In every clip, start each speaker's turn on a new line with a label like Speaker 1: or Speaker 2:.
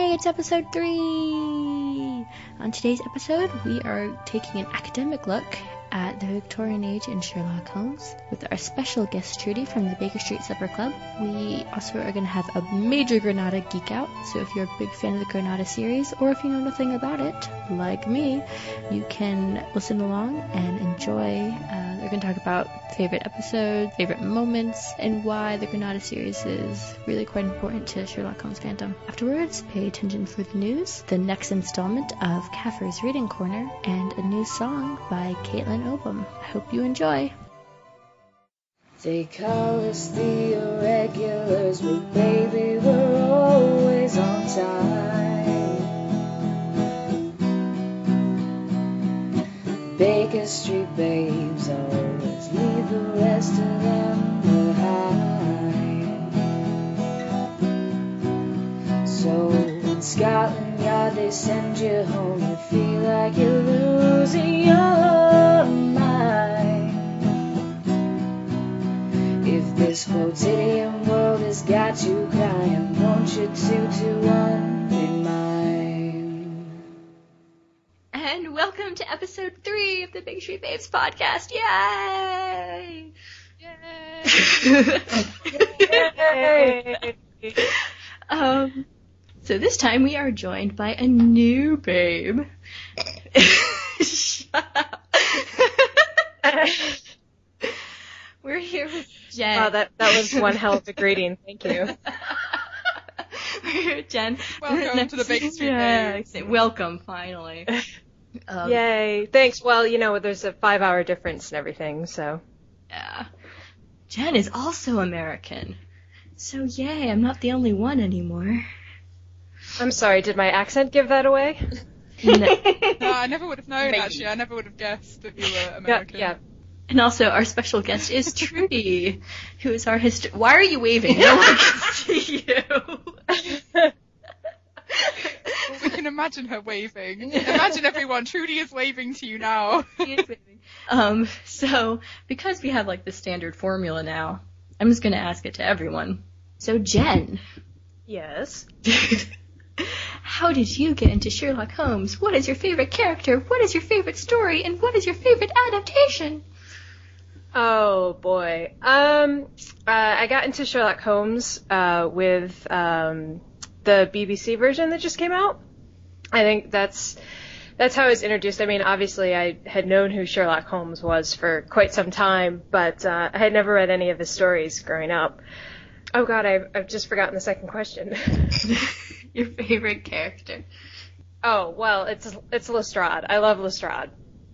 Speaker 1: Yay, it's episode 3! On today's episode, we are taking an academic look at the Victorian Age in Sherlock Holmes with our special guest Trudy from the Baker Street Supper Club. We also are going to have a major Granada geek out, so if you're a big fan of the Granada series, or if you know nothing about it, like me, you can listen along and enjoy. We're going to talk about favorite episodes, favorite moments, and why the Granada series is really quite important to Sherlock Holmes fandom. Afterwards, pay attention for the news, the next installment of Kaffir's Reading Corner, and a new song by Caitlin Obum. I hope you enjoy.
Speaker 2: They call us the irregulars, but baby, we're always on time. Baker Street babes always leave the rest of them behind. So in Scotland Yard they send you home, you feel like you're losing your mind. If this quotidian world has got you crying, won't you 221 be mine?
Speaker 1: And welcome to episode 3 of the Big Street Babes podcast. Yay!
Speaker 3: Yay!
Speaker 1: So this time we are joined by a new babe. Shut up. We're here with Jen.
Speaker 3: Wow, that was one hell of a greeting. Thank you.
Speaker 1: We're here with Jen.
Speaker 4: Welcome to the Big Street Babes.
Speaker 1: Welcome, finally.
Speaker 3: Yay. Thanks. Well, you know, there's a 5-hour difference and everything, so.
Speaker 1: Yeah. Jen is also American. So yay, I'm not the only one anymore.
Speaker 3: I'm sorry, did my accent give that away?
Speaker 1: No.
Speaker 4: No, I never would have known,
Speaker 3: Maybe.
Speaker 4: actually. I never would have guessed that you were American.
Speaker 3: Yeah.
Speaker 1: And also, our special guest is Trudy, who is our Why are you waving? No one can see you.
Speaker 4: Well, we can imagine her waving. Imagine everyone. Trudy is waving to you now.
Speaker 1: She is waving. So, because we have, like, the standard formula now, I'm just going to ask it to everyone. So, Jen.
Speaker 3: Yes.
Speaker 1: How did you get into Sherlock Holmes? What is your favorite character? What is your favorite story? And what is your favorite adaptation?
Speaker 3: Oh, boy. I got into Sherlock Holmes with the BBC version that just came out. I think that's how I was introduced. I mean, obviously, I had known who Sherlock Holmes was for quite some time, but I had never read any of his stories growing up. Oh, God, I've just forgotten the second question.
Speaker 1: Your favorite character?
Speaker 3: Oh, well, it's Lestrade. I love Lestrade.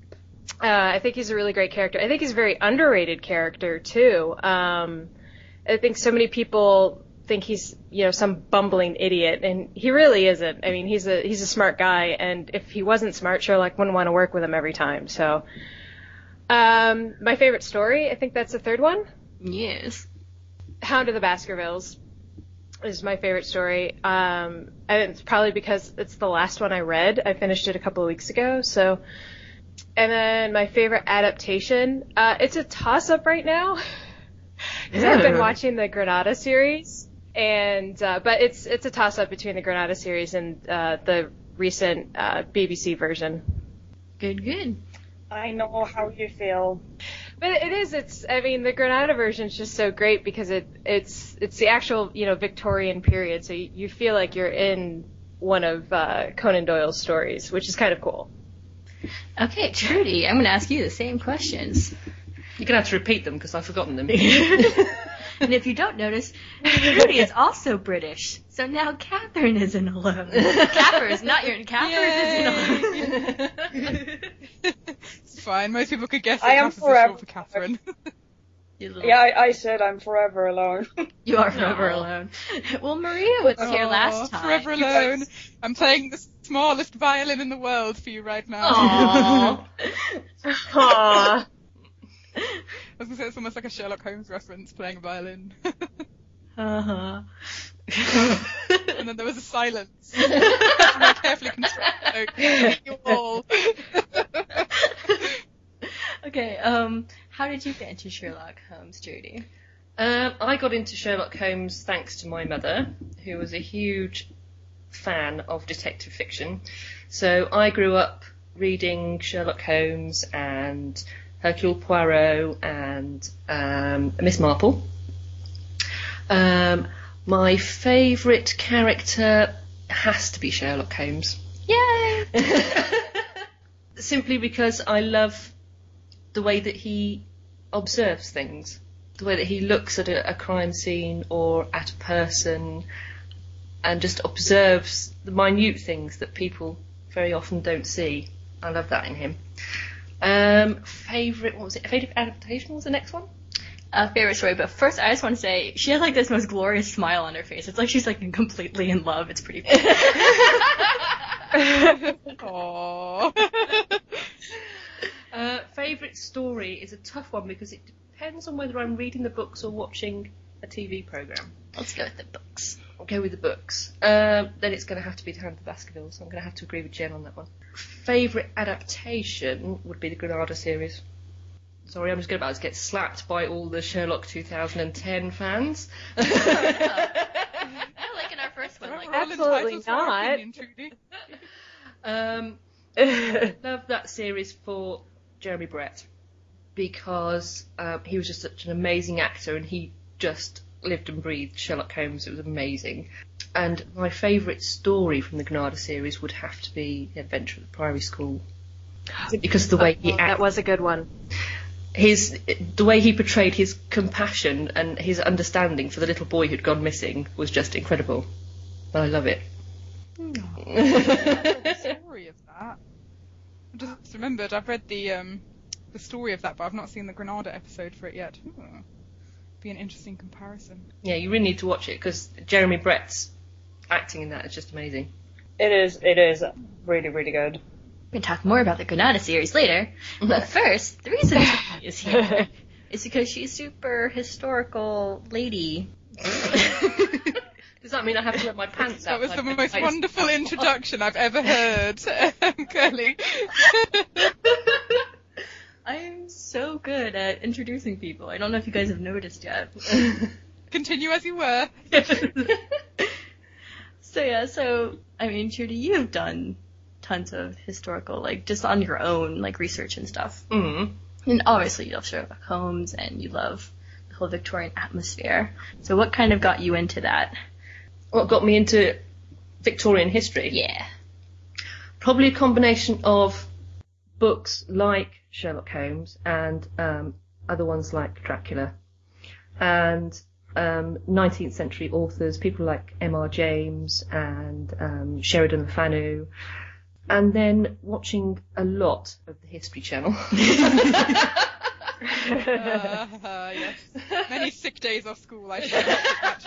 Speaker 3: I think he's a really great character. I think he's a very underrated character, too. I think so many people think he's, you know, some bumbling idiot, and he really isn't. I mean, he's a smart guy, and if he wasn't smart, Sherlock wouldn't want to work with him every time. So, my favorite story, I think that's the third one.
Speaker 1: Yes.
Speaker 3: Hound of the Baskervilles is my favorite story. And it's probably because it's the last one I read. I finished it a couple of weeks ago, so. And then my favorite adaptation, it's a toss-up right now, because I've been watching the Granada series, and but it's a toss-up between the Granada series and the recent BBC version.
Speaker 1: Good.
Speaker 5: I know how you feel.
Speaker 3: But I mean, the Granada version is just so great because it's the actual, you know, Victorian period, so you feel like you're in one of Conan Doyle's stories, which is kind of cool.
Speaker 1: Okay, Trudy, I'm going to ask you the same questions.
Speaker 6: You're going to have to repeat them because I've forgotten them.
Speaker 1: And if you don't notice, Trudy is also British. So now Catherine isn't alone. Kaffir is not your... Kaffir isn't alone.
Speaker 4: It's fine. Most people could guess
Speaker 5: I
Speaker 4: that
Speaker 5: am
Speaker 4: Kaffir's
Speaker 5: forever.
Speaker 4: short for Catherine.
Speaker 5: Yeah, I said I'm forever alone.
Speaker 1: You are forever alone. Well, Maria was here last time.
Speaker 4: Forever alone. I'm playing the smallest violin in the world for you right now.
Speaker 1: Aww.
Speaker 3: Aww.
Speaker 4: I was going to say it's almost like a Sherlock Holmes reference, playing a violin.
Speaker 1: Uh-huh.
Speaker 4: And then there was a silence. More carefully constructed. You all.
Speaker 1: Okay, how did you get into Sherlock Holmes, Judy?
Speaker 6: I got into Sherlock Holmes thanks to my mother, who was a huge fan of detective fiction. So I grew up reading Sherlock Holmes and Hercule Poirot and Miss Marple. My favourite character has to be Sherlock Holmes.
Speaker 1: Yay!
Speaker 6: Simply because I love the way that he observes things, the way that he looks at a crime scene or at a person and just observes the minute things that people very often don't see. I love that in him. Favourite adaptation was the next one?
Speaker 1: Favorite story, but first I just want to say she has like this most glorious smile on her face. It's like she's like completely in love. It's pretty funny.
Speaker 4: Aww.
Speaker 6: Favourite story is a tough one because it depends on whether I'm reading the books or watching a TV programme.
Speaker 1: Let's go with the books.
Speaker 6: I'll go with the books. Then it's going to have to be The Hand of the Baskervilles, so I'm going to have to agree with Jen on that one. Favourite adaptation would be the Granada series. Sorry, I'm just about to get slapped by all the Sherlock 2010 fans.
Speaker 1: Like in our first one. Like,
Speaker 3: absolutely not.
Speaker 6: Love that series for Jeremy Brett because he was just such an amazing actor and he just lived and breathed Sherlock Holmes. It was amazing. And my favourite story from the Granada series would have to be The Adventure of the Priory School. Because of the way he acted.
Speaker 3: That was a good one.
Speaker 6: The way he portrayed his compassion and his understanding for the little boy who'd gone missing was just incredible. I love it.
Speaker 4: The story of that. I just remembered I've read the story of that, but I've not seen the Granada episode for it yet. Be an interesting comparison.
Speaker 6: Yeah, you really need to watch it because Jeremy Brett's acting in that is just amazing.
Speaker 5: It is really, really good.
Speaker 1: We can talk more about the Granada series later, but first, the reason she is here is because she's super historical lady.
Speaker 6: Does that mean I have to let my pants out?
Speaker 4: That was the most wonderful introduction I've ever heard, Curly.
Speaker 1: I'm so good at introducing people. I don't know if you guys have noticed yet.
Speaker 4: Continue as you were.
Speaker 1: So, I mean, Trudy, you've done tons of historical, like, just on your own, like, research and stuff.
Speaker 6: Mm-hmm.
Speaker 1: And obviously you love Sherlock Holmes, and you love the whole Victorian atmosphere. So what kind of got you into that?
Speaker 6: What got me into Victorian history?
Speaker 1: Yeah.
Speaker 6: Probably a combination of books like Sherlock Holmes and other ones like Dracula. And 19th century authors, people like M.R. James and Sheridan Le Fanu. And then watching a lot of the History Channel.
Speaker 4: Yes. Many sick days off school I should have watched that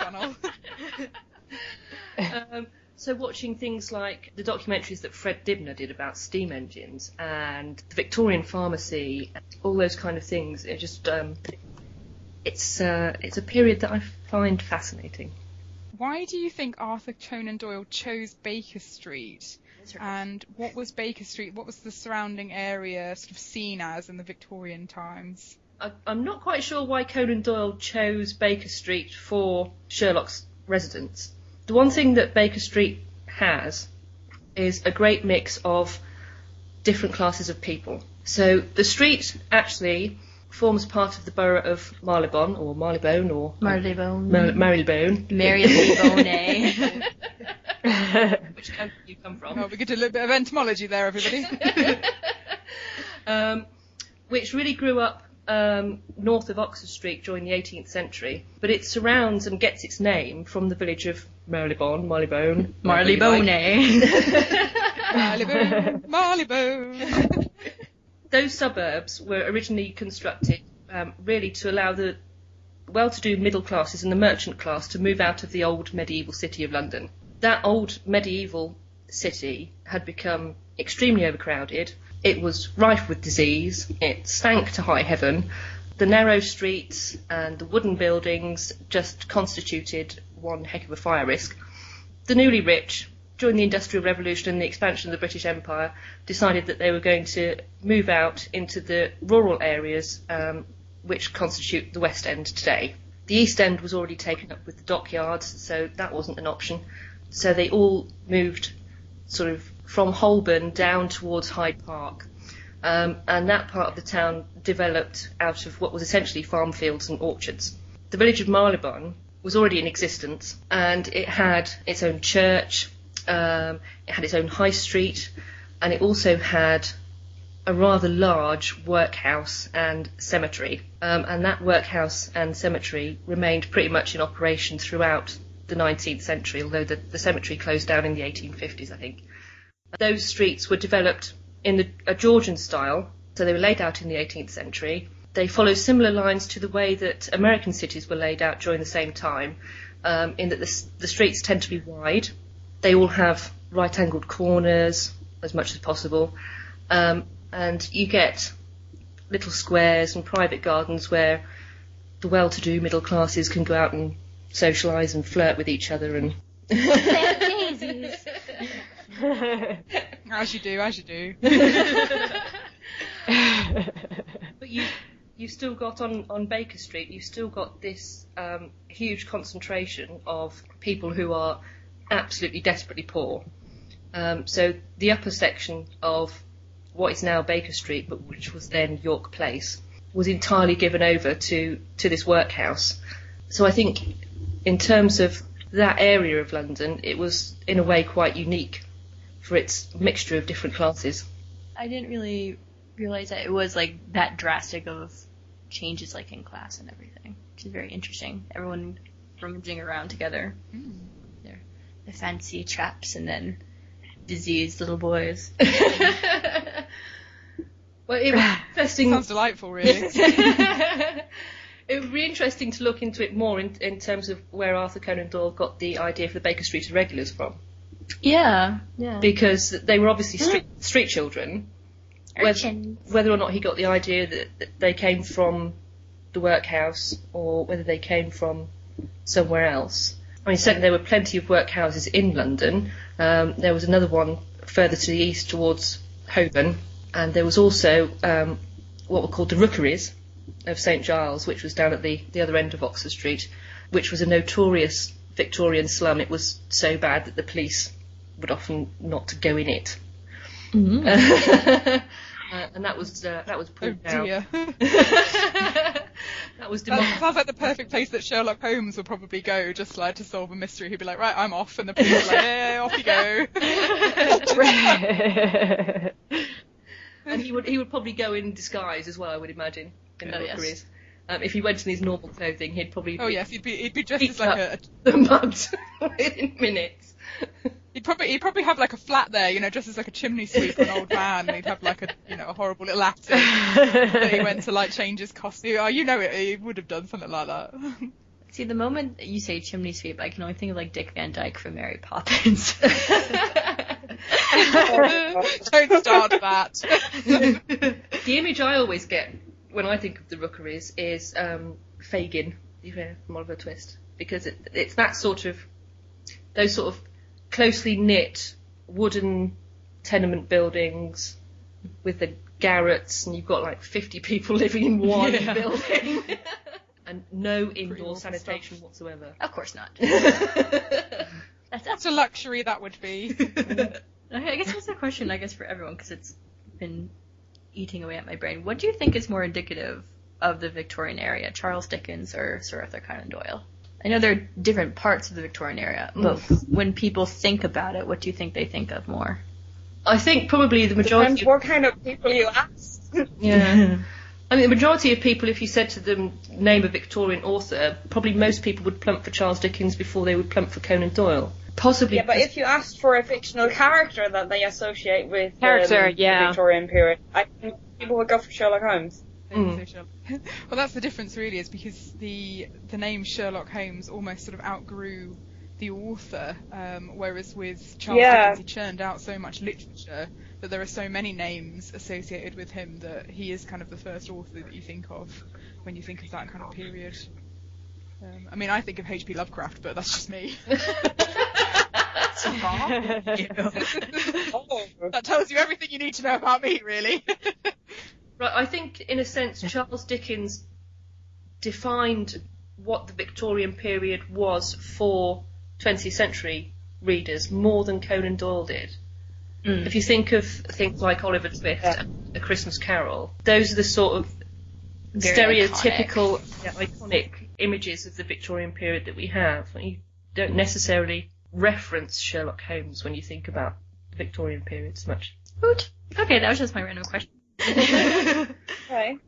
Speaker 4: channel.
Speaker 6: So watching things like the documentaries that Fred Dibner did about steam engines and the Victorian pharmacy, all those kind of things, it just it's a period that I find fascinating.
Speaker 4: Why do you think Arthur Conan Doyle chose Baker Street? And what was Baker Street? What was the surrounding area sort of seen as in the Victorian times?
Speaker 6: I'm not quite sure why Conan Doyle chose Baker Street for Sherlock's residence. The one thing that Baker Street has is a great mix of different classes of people. So the street actually forms part of the borough of Marylebone, or Marylebone, or
Speaker 1: Marylebone.
Speaker 6: Marylebone.
Speaker 1: Marylebone.
Speaker 6: Which country do you come from?
Speaker 4: Oh, we get a little bit of entomology there, everybody.
Speaker 6: Which really grew up north of Oxford Street during the 18th century, but it surrounds and gets its name from the village of Marylebone.
Speaker 1: Marylebone.
Speaker 4: Marylebone.
Speaker 6: Those suburbs were originally constructed really to allow the well-to-do middle classes and the merchant class to move out of the old medieval city of London. That old medieval city had become extremely overcrowded. It was rife with disease. It stank to high heaven. The narrow streets and the wooden buildings just constituted one heck of a fire risk. The newly rich, during the Industrial Revolution and the expansion of the British Empire, decided that they were going to move out into the rural areas which constitute the West End today. The East End was already taken up with the dockyards, so that wasn't an option. So they all moved sort of from Holborn down towards Hyde Park. And that part of the town developed out of what was essentially farm fields and orchards. The village of Marylebone was already in existence, and it had its own church, it had its own high street, and it also had a rather large workhouse and cemetery. And that workhouse and cemetery remained pretty much in operation throughout the 19th century, although the cemetery closed down in the 1850s, I think. Those streets were developed in a Georgian style, so they were laid out in the 18th century. They follow similar lines to the way that American cities were laid out during the same time, in that the streets tend to be wide. They all have right-angled corners as much as possible, and you get little squares and private gardens where the well-to-do middle classes can go out and socialise and flirt with each other and...
Speaker 1: daisies.
Speaker 4: As you do.
Speaker 6: But you've still got on Baker Street, you've still got this huge concentration of people who are absolutely desperately poor. So the upper section of what is now Baker Street, but which was then York Place, was entirely given over to this workhouse. So I think in terms of that area of London, it was in a way quite unique for its mixture of different classes.
Speaker 1: I didn't really realize that it was like that drastic of changes like in class and everything, which is very interesting. Everyone rummaging around together. The fancy chaps and then diseased little boys.
Speaker 6: Well, it was interesting.
Speaker 4: Sounds delightful, really.
Speaker 6: It would be interesting to look into it more in terms of where Arthur Conan Doyle got the idea for the Baker Street Irregulars from.
Speaker 1: Yeah.
Speaker 6: Because they were obviously street children. Whether or not he got the idea that they came from the workhouse or whether they came from somewhere else. I mean, certainly there were plenty of workhouses in London. There was another one further to the east towards Holborn, and there was also what were called the Rookeries of St Giles, which was down at the other end of Oxford Street, which was a notorious Victorian slum. It was so bad that the police would often not go in it. And that was pulled down. That was demolished.
Speaker 4: Sounds like the perfect place that Sherlock Holmes would probably go, just like to solve a mystery. He'd be like, right, I'm off, and the police are like, yeah, off you go.
Speaker 6: And he would probably go in disguise as well, I would imagine, in the Rookeries. If he went in his normal clothing, he'd probably
Speaker 4: he'd be dressed as like
Speaker 6: the mugged within minutes.
Speaker 4: He'd probably have like a flat there, just as like a chimney sweep or an old man. And he'd have like a horrible little attic that he went to like change his costume. Oh, he would have done something like that.
Speaker 1: See, the moment you say chimney sweep, I can only think of like Dick Van Dyke from Mary Poppins.
Speaker 4: Don't start that.
Speaker 6: The image I always get when I think of the Rookeries is Fagin, from Oliver Twist, because it's that those sort of closely knit wooden tenement buildings with the garrets, and you've got like 50 people living in one building. And no indoor sanitation whatsoever.
Speaker 1: Of course not.
Speaker 4: That's a luxury that would be.
Speaker 1: I guess that's a question, for everyone, because it's been eating away at my brain. What do you think is more indicative of the Victorian era, Charles Dickens or Sir Arthur Conan Doyle? I know there are different parts of the Victorian era, but when people think about it, what do you think they think of more?
Speaker 6: I think probably the majority...
Speaker 5: Depends what kind of people you ask.
Speaker 6: Yeah. I mean, the majority of people, if you said to them, name a Victorian author, probably most people would plump for Charles Dickens before they would plump for Conan Doyle. Possibly.
Speaker 5: Yeah, but if you asked for a fictional character that they associate with the Victorian period, I think people would go for Sherlock Holmes.
Speaker 4: Well, that's the difference, really, is because the name Sherlock Holmes almost sort of outgrew the author, whereas with Charles Dickens, he churned out so much literature that there are so many names associated with him that he is kind of the first author that you think of when you think of that kind of period. I mean, I think of H.P. Lovecraft, but that's just me. That tells you everything you need to know about me, really.
Speaker 6: Right, I think, in a sense, Charles Dickens defined what the Victorian period was for 20th century readers more than Conan Doyle did. If you think of things like Oliver Twist and A Christmas Carol, those are the sort of stereotypical, iconic images of the Victorian period that we have. You don't necessarily reference Sherlock Holmes when you think about the Victorian period so much.
Speaker 1: Good. Okay, that was just my random question.
Speaker 5: Okay.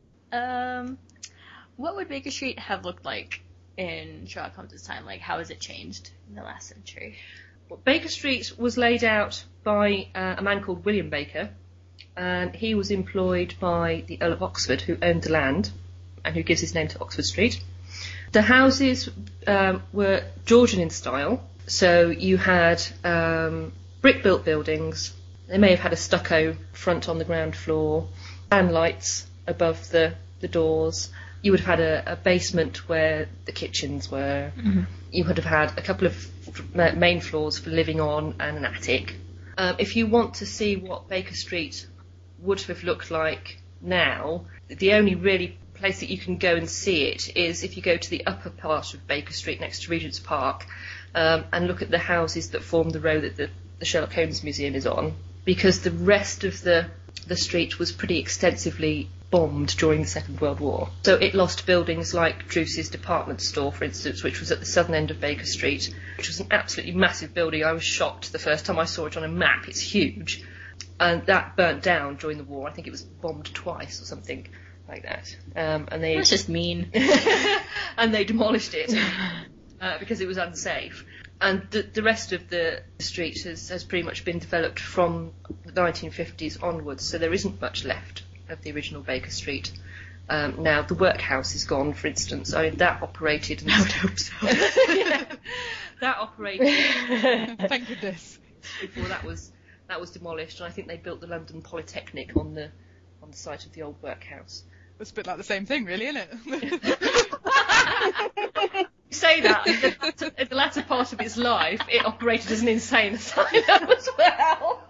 Speaker 1: What would Baker Street have looked like in Sherlock Holmes' time? Like, how has it changed in the last century?
Speaker 6: Well, Baker Street was laid out by a man called William Baker, and he was employed by the Earl of Oxford, who owned the land, and who gives his name to Oxford Street. The houses were Georgian in style, so you had brick-built buildings. They may have had a stucco front on the ground floor, and lights above the doors. You would have had a basement where the kitchens were. Mm-hmm. You would have had a couple of main floors for living on and an attic. If you want to see what Baker Street would have looked like now, the only really place that you can go and see it is if you go to the upper part of Baker Street next to Regent's Park and look at the houses that form the row that the Sherlock Holmes Museum is on, because the rest of the street was pretty extensively bombed during the Second World War. So it lost buildings like Druce's department store, for instance, which was at the southern end of Baker Street, which was an absolutely massive building. I was shocked the first time I saw it on a map. It's huge. And that burnt down during the war. I think it was bombed twice or something like that.
Speaker 1: That's just mean.
Speaker 6: And they demolished it because it was unsafe. And the rest of the street has pretty much been developed from the 1950s onwards, so there isn't much left of the original Baker Street. Now, the workhouse is gone, for instance. I mean, that operated...
Speaker 1: I would hope so.
Speaker 6: Yeah, that operated...
Speaker 4: Thank goodness.
Speaker 6: Before that was demolished, and I think they built the London Polytechnic on the site of the old workhouse.
Speaker 4: It's a bit like the same thing, really, isn't it?
Speaker 6: You say that, in the latter part of its life, it operated as an insane asylum as well.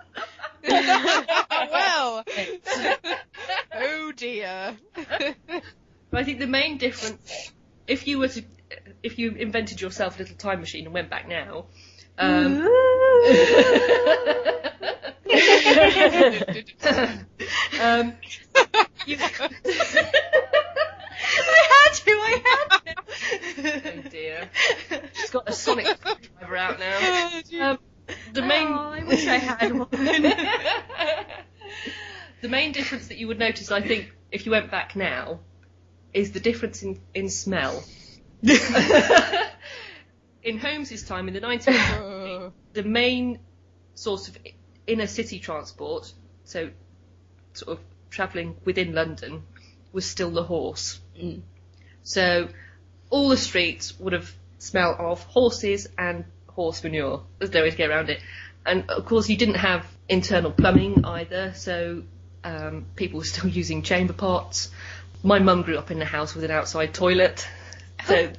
Speaker 4: Well, oh dear.
Speaker 6: But I think the main difference, if you invented yourself a little time machine and went back now, I had to. Oh dear. She's got a sonic driver out now.
Speaker 1: I wish I had one.
Speaker 6: The main difference that you would notice, I think, if you went back now, is the difference in smell. In Holmes's time, in the 1950s, the main source of inner city transport, so sort of travelling within London, was still the horse. Mm. So all the streets would have smelled of horses and horse manure. There's no way to get around it. And of course you didn't have internal plumbing either, so people were still using chamber pots. My mum grew up in a house with an outside toilet. So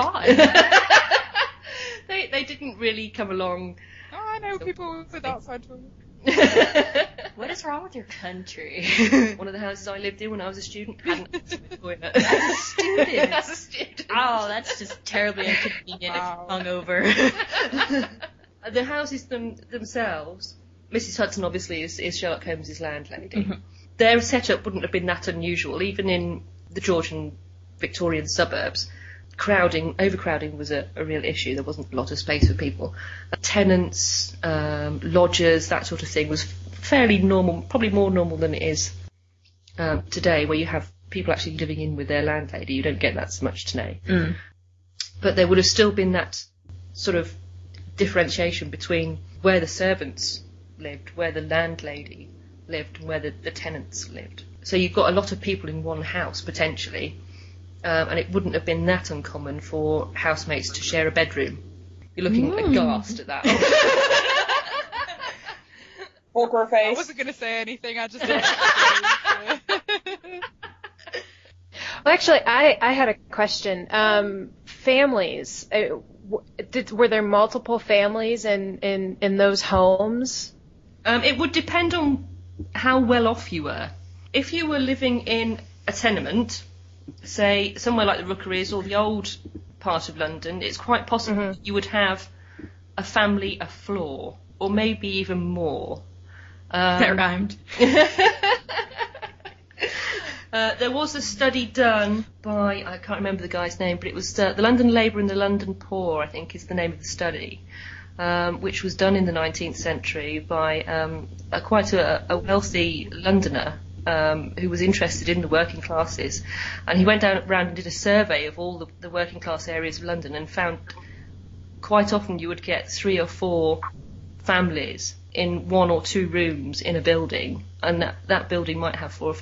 Speaker 6: they didn't really come along.
Speaker 4: Oh, I know people with outside toilets.
Speaker 1: What is wrong with your country?
Speaker 6: One of the houses I lived in when I was a student had an outside toilet.
Speaker 1: As a student? Oh, that's just terribly inconvenient if hungover.
Speaker 6: The houses themselves, Mrs. Hudson obviously is Sherlock Holmes' landlady. Mm-hmm. Their setup wouldn't have been that unusual, even in the Georgian Victorian suburbs. Overcrowding was a real issue. There wasn't a lot of space for people. Tenants, lodgers, that sort of thing was fairly normal, probably more normal than it is today, where you have people actually living in with their landlady. You don't get that so much today. Mm. But there would have still been that sort of differentiation between where the servants lived, where the landlady lived, and where the tenants lived. So you've got a lot of people in one house, potentially. And it wouldn't have been that uncommon for housemates to share a bedroom. You're looking aghast at that.
Speaker 5: Poker face.
Speaker 4: I wasn't going to say anything, I just...
Speaker 3: Well, actually, I had a question. Families. Were there multiple families in those homes?
Speaker 6: It would depend on how well off you were. If you were living in a tenement, say somewhere like the Rookeries or the old part of London, it's quite possible you would have a family a floor, or maybe even more.
Speaker 1: That rhymed.
Speaker 6: There was a study done by, I can't remember the guy's name, but it was the London Labour and the London Poor, I think is the name of the study, which was done in the 19th century by quite a wealthy Londoner who was interested in the working classes. And he went around and did a survey of all the working class areas of London and found quite often you would get 3 or 4 families in 1 or 2 rooms in a building, and that building might have 4 or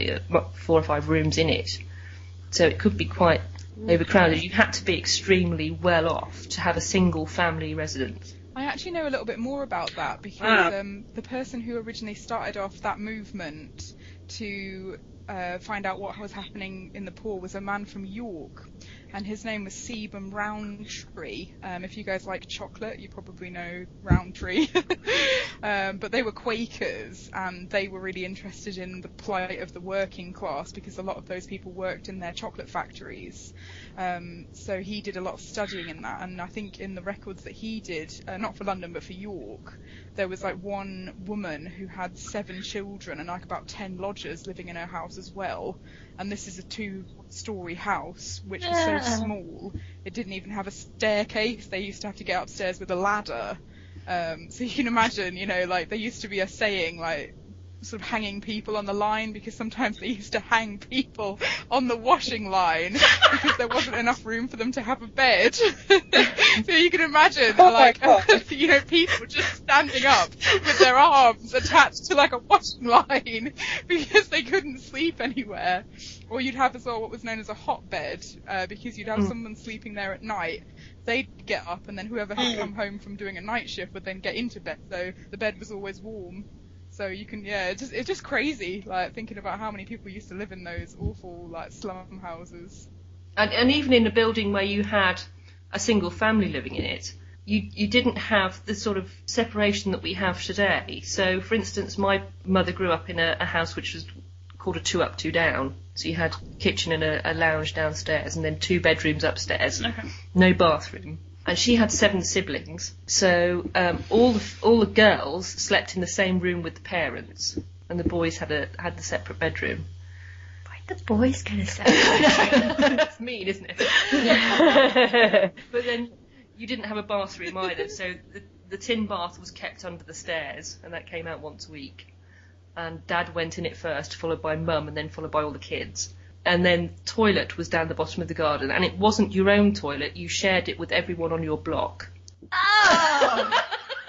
Speaker 6: 5 rooms in it. So it could be quite overcrowded. You had to be extremely well off to have a single family residence.
Speaker 4: I actually know a little bit more about that because the person who originally started off that movement to find out what was happening in the poor was a man from York, and his name was Sebum Rowntree. If you guys like chocolate, you probably know Rowntree. But they were Quakers, and they were really interested in the plight of the working class because a lot of those people worked in their chocolate factories. So he did a lot of studying in that, and I think in the records that he did, not for London but for York, there was like one woman who had 7 children and like about 10 lodgers living in her house as well. And this is a 2-story house, which was so small, it didn't even have a staircase. They used to have to get upstairs with a ladder. So you can imagine, you know, like there used to be a saying like, sort of hanging people on the line, because sometimes they used to hang people on the washing line because there wasn't enough room for them to have a bed. So you can imagine, you know, people just standing up with their arms attached to like a washing line because they couldn't sleep anywhere. Or you'd have as well what was known as a hot bed, because you'd have someone sleeping there at night. They'd get up, and then whoever had come home from doing a night shift would then get into bed, so the bed was always warm. So you can, it's just crazy, like, thinking about how many people used to live in those awful, like, slum houses.
Speaker 6: And even in a building where you had a single family living in it, you didn't have the sort of separation that we have today. So, for instance, my mother grew up in a house which was called a 2 up, 2 down. So you had a kitchen and a lounge downstairs, and then 2 bedrooms upstairs, no bathroom. And she had 7 siblings, so all the girls slept in the same room with the parents, and the boys had the separate bedroom.
Speaker 1: Why the boys get a separate bedroom?
Speaker 6: That's mean, isn't it? But then you didn't have a bathroom either, so the tin bath was kept under the stairs, and that came out once a week. And Dad went in it first, followed by Mum, and then followed by all the kids. And then toilet was down the bottom of the garden, and it wasn't your own toilet, you shared it with everyone on your block.
Speaker 1: Oh!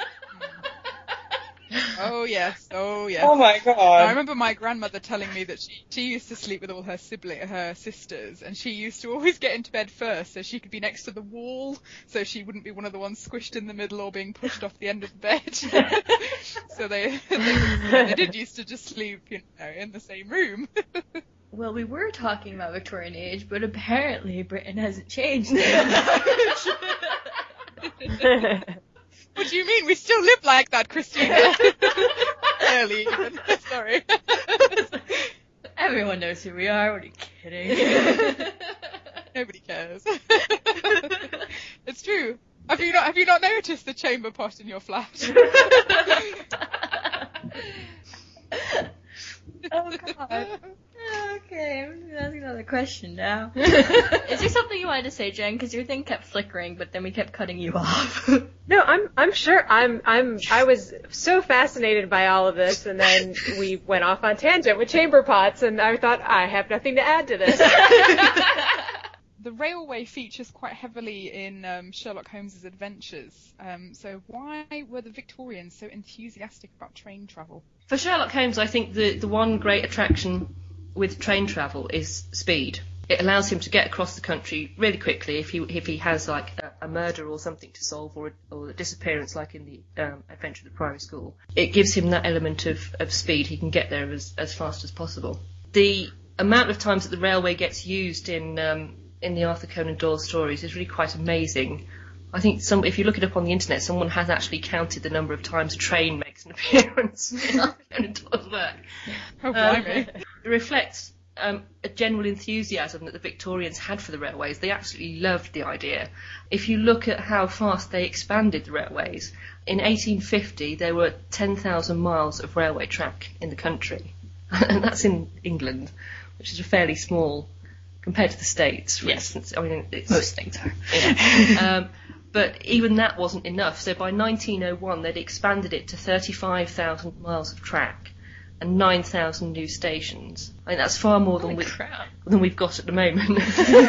Speaker 4: Oh yes.
Speaker 5: Oh my god.
Speaker 4: I remember my grandmother telling me that she used to sleep with all her sisters, and she used to always get into bed first so she could be next to the wall, so she wouldn't be one of the ones squished in the middle or being pushed off the end of the bed. So they did used to just sleep, you know, in the same room.
Speaker 1: Well, we were talking about Victorian age, but apparently Britain hasn't changed that much.
Speaker 4: What do you mean? We still live like that, Christina. Barely even. Sorry.
Speaker 1: Everyone knows who we are. What are you kidding?
Speaker 4: Nobody cares. It's true. Have you not noticed the chamber pot in your flat?
Speaker 1: Oh God. Okay, I'm going to ask another question now. Is there something you wanted to say, Jen? Because your thing kept flickering, but then we kept cutting you off.
Speaker 3: No, I'm sure. I was so fascinated by all of this, and then we went off on tangent with chamber pots, and I thought I have nothing to add to this.
Speaker 4: The railway features quite heavily in Sherlock Holmes's adventures. So why were the Victorians so enthusiastic about train travel?
Speaker 6: For Sherlock Holmes, I think the one great attraction with train travel is speed. It allows him to get across the country really quickly if he has like a murder or something to solve, or a disappearance like in the Adventure of the Priory School. It gives him that element of speed. He can get there as fast as possible. The amount of times that the railway gets used in the Arthur Conan Doyle stories is really quite amazing. I think if you look it up on the internet, someone has actually counted the number of times a train makes an appearance in Arthur Conan Doyle's work.
Speaker 4: Oh, blimey.
Speaker 6: It reflects a general enthusiasm that the Victorians had for the railways. They absolutely loved the idea. If you look at how fast they expanded the railways, in 1850 there were 10,000 miles of railway track in the country. And that's in England, which is a fairly small, compared to the States, for instance. I mean,
Speaker 1: most states are.
Speaker 6: Yeah. But even that wasn't enough. So by 1901, they'd expanded it to 35,000 miles of track and 9,000 new stations. I think that's far more than we've got at the moment.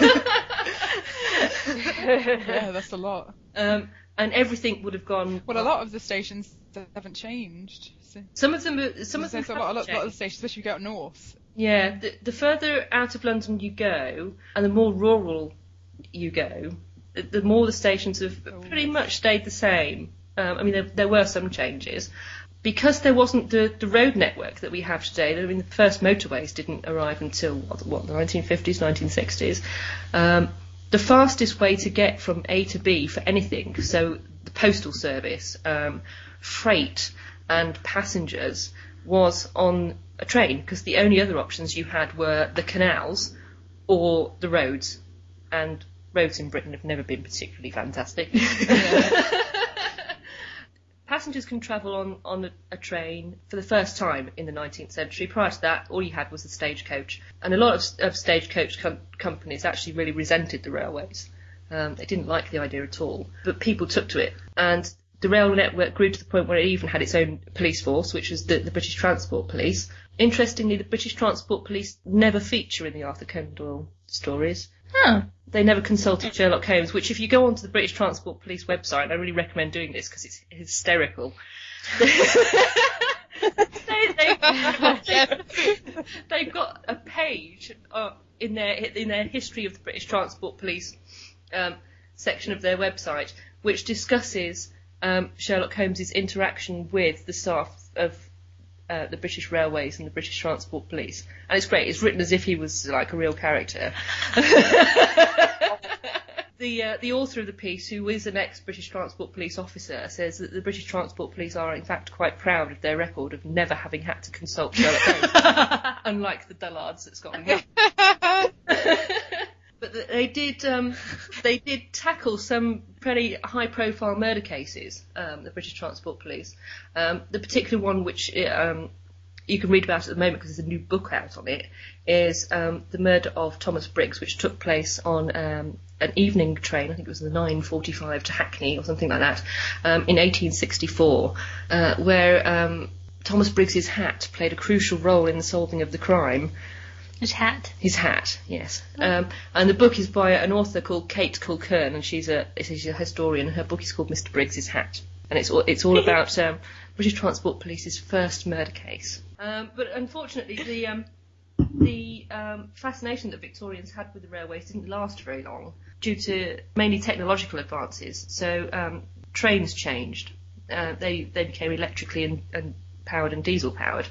Speaker 4: Yeah, that's a lot.
Speaker 6: And everything would have gone.
Speaker 4: Well, a lot of the stations haven't changed. So
Speaker 6: some of them. A lot
Speaker 4: of the stations, especially if you go up north.
Speaker 6: Yeah, the further out of London you go, and the more rural you go, the more the stations have pretty much stayed the same. I mean, there were some changes. Because there wasn't the road network that we have today. I mean, the first motorways didn't arrive until, the 1950s, 1960s. The fastest way to get from A to B for anything, so the postal service, freight and passengers, was on a train, because the only other options you had were the canals or the roads. And roads in Britain have never been particularly fantastic. Passengers can travel on a train for the first time in the 19th century. Prior to that, all you had was the stagecoach. And a lot of stagecoach companies actually really resented the railways. They didn't like the idea at all. But people took to it. And the rail network grew to the point where it even had its own police force, which was the British Transport Police. Interestingly, the British Transport Police never feature in the Arthur Conan Doyle stories.
Speaker 1: Huh.
Speaker 6: They never consulted Sherlock Holmes, which if you go onto the British Transport Police website, and I really recommend doing this because it's hysterical. They've got a page in their history of the British Transport Police section of their website, which discusses Sherlock Holmes' interaction with the staff of the British Railways and the British Transport Police. And it's great. It's written as if he was like a real character. The author of the piece, who is an ex-British Transport Police officer, says that the British Transport Police are in fact quite proud of their record of never having had to consult Sherlock Holmes, unlike the dullards at Scotland Yard. But they did tackle some pretty high-profile murder cases, the British Transport Police. The particular one which you can read about at the moment because there's a new book out on it, is the murder of Thomas Briggs, which took place on an evening train, I think it was the 9:45 to Hackney or something like that, in 1864, where Thomas Briggs's hat played a crucial role in the solving of the crime.
Speaker 1: His hat? His hat,
Speaker 6: yes. And the book is by an author called Kate Culkern, and she's a historian. Her book is called Mr. Briggs's Hat, and it's all about British Transport Police's first murder case. But unfortunately, the fascination that Victorians had with the railways didn't last very long, due to mainly technological advances. So trains changed. They became electrically and powered and diesel powered.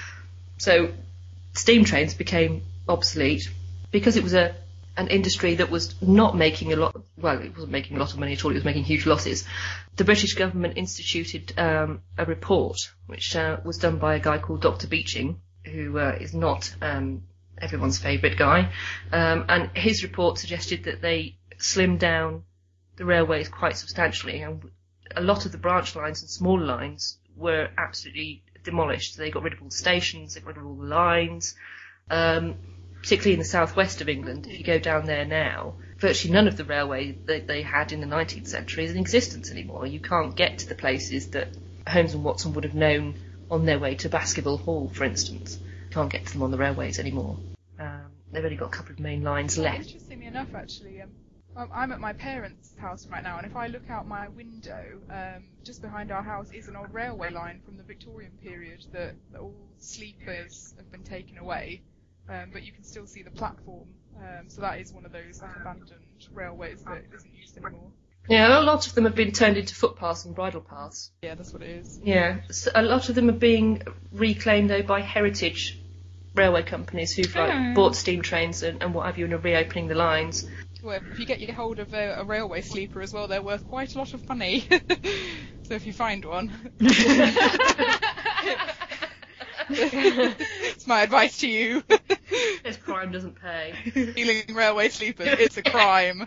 Speaker 6: So steam trains became obsolete because it was an industry that was not making a lot. Well, it wasn't making a lot of money at all. It was making huge losses. The British government instituted a report which was done by a guy called Dr. Beeching, who is not everyone's favourite guy. And his report suggested that they slimmed down the railways quite substantially, and a lot of the branch lines and smaller lines were absolutely demolished. They got rid of all the stations, they got rid of all the lines, particularly in the southwest of England. If you go down there now, virtually none of the railway that they had in the 19th century is in existence anymore. You can't get to the places that Holmes and Watson would have known on their way to Baskerville Hall, for instance. You can't get to them on the railways anymore. They've only got a couple of main lines left.
Speaker 4: Interestingly enough, actually, I'm at my parents' house right now, and if I look out my window, just behind our house is an old railway line from the Victorian period that all sleepers have been taken away, but you can still see the platform. So that is one of those abandoned railways that isn't used anymore.
Speaker 6: Yeah, a lot of them have been turned into footpaths and bridle paths.
Speaker 4: Yeah, that's what it is.
Speaker 6: Yeah, so a lot of them are being reclaimed though by heritage railway companies who've bought steam trains and what have you and are reopening the lines.
Speaker 4: Well, if you get your hold of a railway sleeper as well, they're worth quite a lot of money. So if you find one. It's my advice to you.
Speaker 6: This crime doesn't pay.
Speaker 4: Stealing railway sleepers, it's a crime.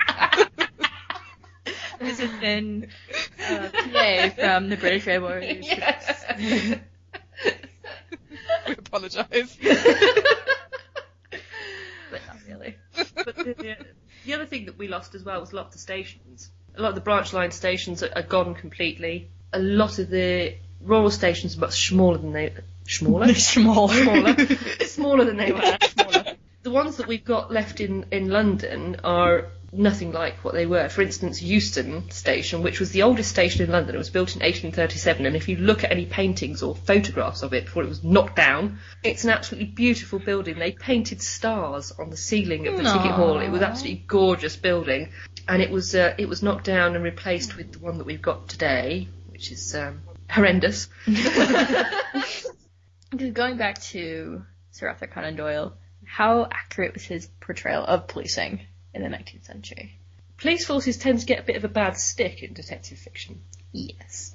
Speaker 1: This has been PA from the British Railway.
Speaker 6: Yes.
Speaker 4: We apologise.
Speaker 6: But not really. But the other thing that we lost as well was a lot of the stations. A lot of the branch line stations are gone completely. A lot of the rural stations are much smaller than they... Smaller? Smaller than they were. Smaller. The ones that we've got left in London are nothing like what they were. For instance, Euston Station, which was the oldest station in London. It was built in 1837, and if you look at any paintings or photographs of it before it was knocked down, it's an absolutely beautiful building. They painted stars on the ceiling of the ticket hall. It was absolutely gorgeous building, and it was knocked down and replaced with the one that we've got today, which is horrendous.
Speaker 1: Going back to Sir Arthur Conan Doyle, how accurate was his portrayal of policing in the 19th century?
Speaker 6: Police forces tend to get a bit of a bad stick in detective fiction.
Speaker 1: Yes.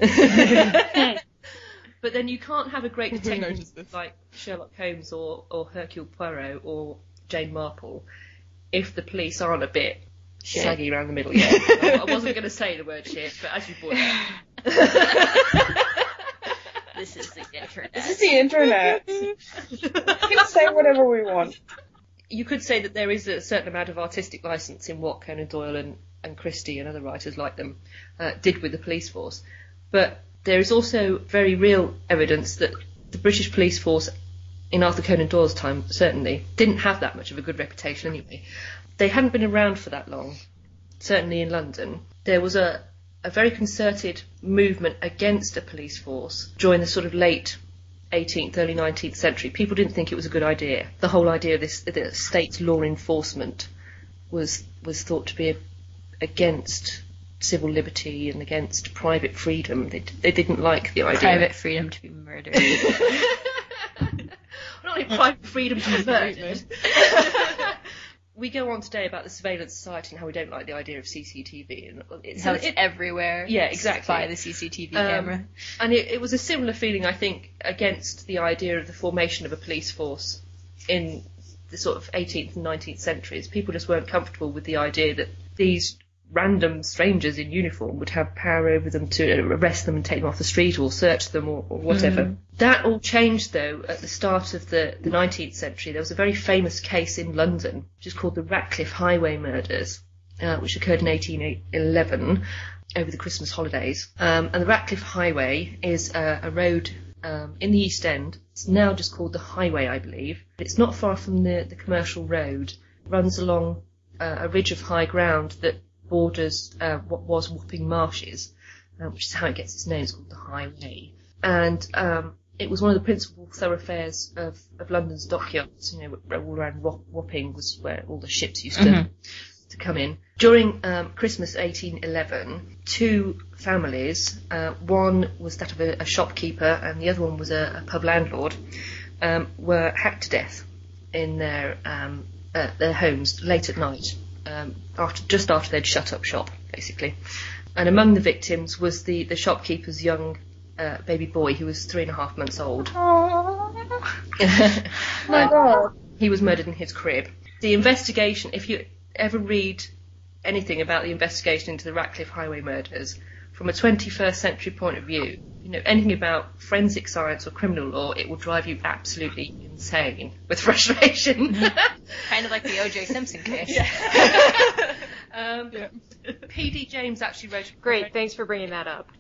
Speaker 6: But then you can't have a great detective like Sherlock Holmes or Hercule Poirot or Jane Marple if the police aren't a bit saggy around the middle. Yeah, I wasn't going to say the word shit, but as you brought it up.
Speaker 1: This is the internet.
Speaker 5: This is the internet. We can say whatever we want.
Speaker 6: You could say that there is a certain amount of artistic license in what Conan Doyle and Christie and other writers like them did with the police force. But there is also very real evidence that the British police force in Arthur Conan Doyle's time certainly didn't have that much of a good reputation anyway. They hadn't been around for that long, certainly in London. There was a very concerted movement against a police force during the sort of late 18th, early 19th century. People didn't think it was a good idea. The whole idea of the state's law enforcement was thought to be against civil liberty and against private freedom. They didn't like the idea.
Speaker 1: Private freedom to be murdered.
Speaker 6: Not only private freedom to be murdered. We go on today about the surveillance society and how we don't like the idea of CCTV. And
Speaker 1: it's everywhere.
Speaker 6: Yeah, exactly.
Speaker 1: By the CCTV camera.
Speaker 6: And it was a similar feeling, I think, against the idea of the formation of a police force in the sort of 18th and 19th centuries. People just weren't comfortable with the idea that these random strangers in uniform would have power over them to arrest them and take them off the street or search them or whatever. That all changed, though, at the start of the 19th century. There was a very famous case in London, which is called the Ratcliffe Highway Murders, which occurred in 1811 over the Christmas holidays. And the Ratcliffe Highway is a road in the East End. It's now just called the Highway, I believe. It's not far from the commercial road. It runs along a ridge of high ground that borders what was Wapping Marshes, which is how it gets its name. It's called the Highway. And it was one of the principal thoroughfares of London's dockyards. You know, all around Wapping was where all the ships used to come in. During Christmas 1811, two families, one was that of a shopkeeper and the other one was a pub landlord, were hacked to death in their homes late at night. Just after they'd shut up shop, basically. And among the victims was the shopkeeper's young baby boy, who was 3.5 months old.
Speaker 5: Oh my God.
Speaker 6: He was murdered in his crib. The investigation, if you ever read anything about the investigation into the Ratcliffe Highway murders, from a 21st century point of view, you know, anything about forensic science or criminal law, it will drive you absolutely insane with frustration.
Speaker 1: Kind of like the O.J. Simpson case.
Speaker 6: Yeah. P.D. James actually wrote...
Speaker 3: Great, thanks for bringing that up.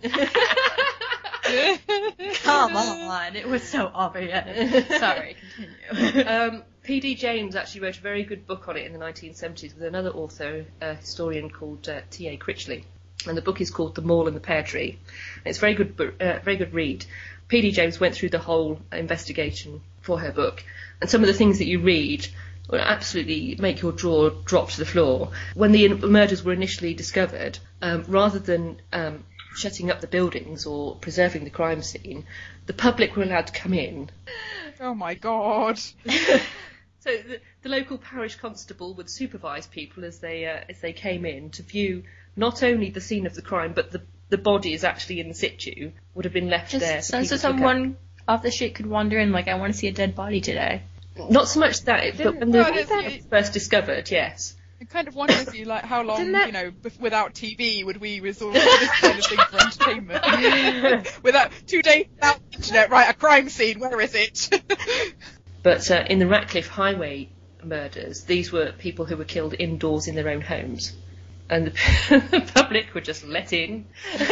Speaker 1: Come on, it was so obvious. Sorry, continue.
Speaker 6: P.D. James actually wrote a very good book on it in the 1970s with another author, a historian called T.A. Critchley. And the book is called The Mall and the Pear Tree. It's a very good read. P.D. James went through the whole investigation for her book, and some of the things that you read will absolutely make your jaw drop to the floor. When the murders were initially discovered, rather than shutting up the buildings or preserving the crime scene, the public were allowed to come in.
Speaker 4: Oh my God.
Speaker 6: So the local parish constable would supervise people as they came in to view not only the scene of the crime, but the body is actually in situ, would have been left there.
Speaker 1: So someone off the street could wander in like, I want to see a dead body today.
Speaker 6: Not so much that, but when the first discovered, yes.
Speaker 4: I kind of wonder if you like how long, without TV would we resort to this kind of thing for entertainment? Without 2 days without internet, right? A crime scene, where is it?
Speaker 6: But in the Ratcliffe Highway murders, these were people who were killed indoors in their own homes, and the public were just let in.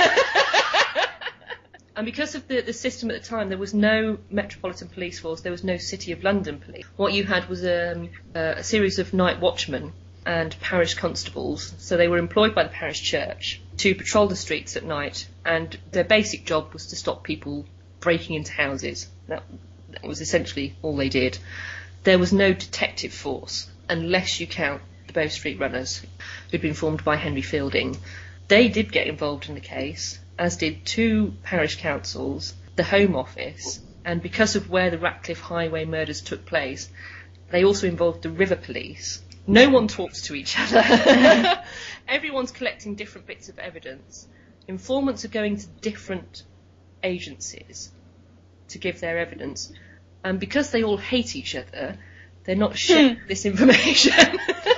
Speaker 6: And because of the system at the time, there was no Metropolitan Police Force, there was no City of London Police. What you had was a series of night watchmen and parish constables. So they were employed by the parish church to patrol the streets at night, and their basic job was to stop people breaking into houses. That was essentially all they did. There was no detective force, unless you count the Bow Street Runners, who'd been formed by Henry Fielding. They did get involved in the case, as did 2 parish councils, the Home Office, and because of where the Ratcliffe Highway murders took place, they also involved the River Police. No one talks to each other. Everyone's collecting different bits of evidence. Informants are going to different agencies to give their evidence, and because they all hate each other, they're not sharing this information.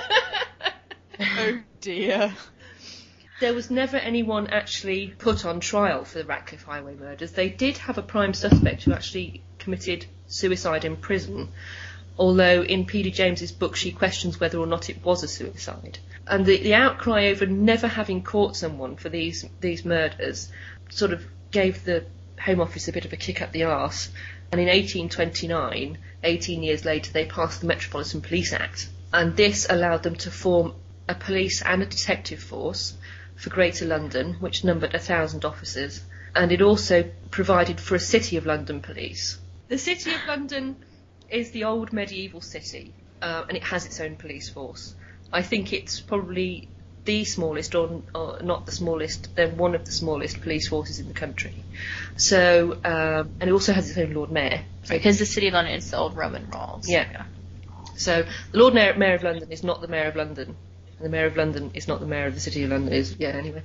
Speaker 4: Oh dear.
Speaker 6: There was never anyone actually put on trial for the Ratcliffe Highway murders. They did have a prime suspect who actually committed suicide in prison, although in P.D. James's book she questions whether or not it was a suicide. And the outcry over never having caught someone for these murders sort of gave the Home Office a bit of a kick up the arse. And in 1829, 18 years later, they passed the Metropolitan Police Act. And this allowed them to form a police and a detective force for Greater London, which numbered 1,000 officers, and it also provided for a City of London police. The City of London is the old medieval city, and it has its own police force. I think it's probably the smallest, or not the smallest, they're one of the smallest police forces in the country. So, and it also has its own Lord Mayor.
Speaker 1: Because the City of London is the old Roman rules.
Speaker 6: Yeah. So, the Lord Mayor of London is not the Mayor of London. And the Mayor of London is not the Mayor of the City of London. Anyway.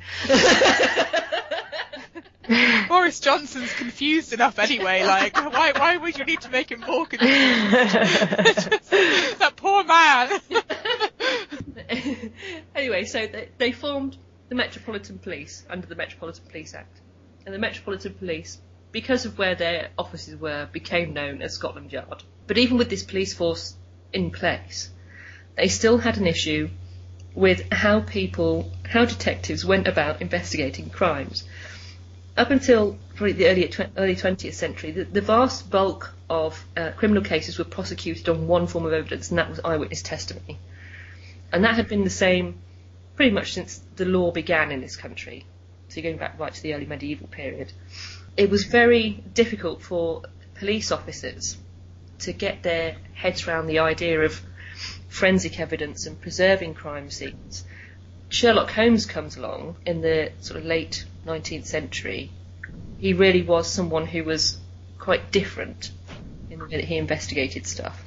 Speaker 4: Boris Johnson's confused enough anyway. Like, why would you need to make him more confused? That poor man.
Speaker 6: Anyway, so they formed the Metropolitan Police under the Metropolitan Police Act, and the Metropolitan Police, because of where their offices were, became known as Scotland Yard. But even with this police force in place, they still had an issue with how detectives went about investigating crimes. Up until probably the early 20th century, the vast bulk of criminal cases were prosecuted on one form of evidence, and that was eyewitness testimony. And that had been the same pretty much since the law began in this country, so going back right to the early medieval period. It was very difficult for police officers to get their heads around the idea of forensic evidence and preserving crime scenes. Sherlock Holmes comes along in the sort of late 19th century. He really was someone who was quite different in the way that he investigated stuff.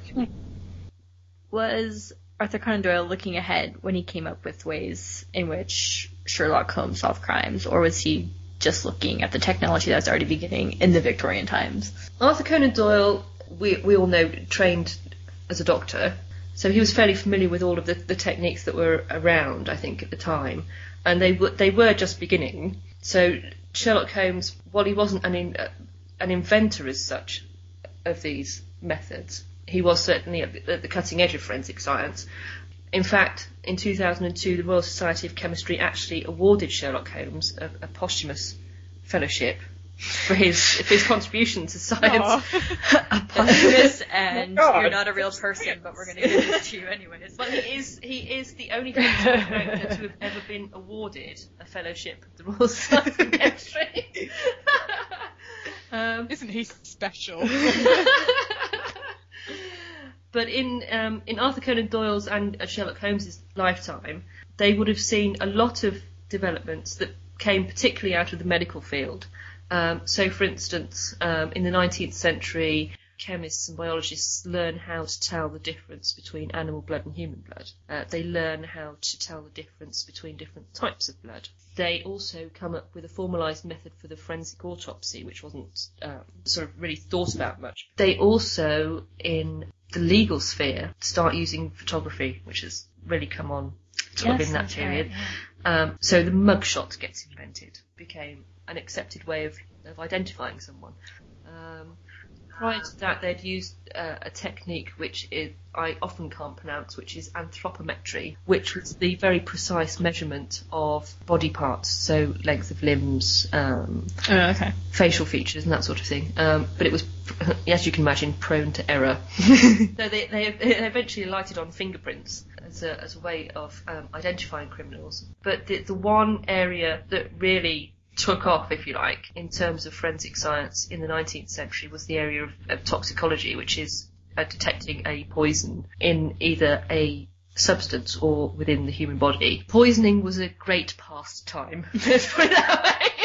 Speaker 1: Was Arthur Conan Doyle looking ahead when he came up with ways in which Sherlock Holmes solved crimes, or was he just looking at the technology that was already beginning in the Victorian times?
Speaker 6: Arthur Conan Doyle, we all know, trained as a doctor. So he was fairly familiar with all of the techniques that were around, I think, at the time, and they were just beginning. So Sherlock Holmes, while he wasn't an inventor as such of these methods, he was certainly at the cutting edge of forensic science. In fact, in 2002, the Royal Society of Chemistry actually awarded Sherlock Holmes a posthumous fellowship for his contribution to science.
Speaker 1: A posthumous, and you're not a real person, but we're going to give it to you anyways.
Speaker 6: Well, he is the only director to have ever been awarded a fellowship of the Royal Society of Chemistry.
Speaker 4: Isn't he special?
Speaker 6: But in Arthur Conan Doyle's and Sherlock Holmes' lifetime, they would have seen a lot of developments that came particularly out of the medical field. So, for instance, in the 19th century, chemists and biologists learn how to tell the difference between animal blood and human blood. They learn how to tell the difference between different types of blood. They also come up with a formalised method for the forensic autopsy, which wasn't sort of really thought about much. They also, in the legal sphere, start using photography, which has really come on sort of in that period. Right, yeah. So the mugshot gets invented, became an accepted way of identifying someone. Prior to that, they'd used a technique which I often can't pronounce, which is anthropometry, which was the very precise measurement of body parts, so length of limbs, facial features and that sort of thing. But it was, as you can imagine, prone to error. So they eventually lighted on fingerprints as a way of identifying criminals. But the one area that really took off, if you like, in terms of forensic science in the 19th century was the area of toxicology, which is detecting a poison in either a substance or within the human body. Poisoning was a great pastime. Let's put it that way.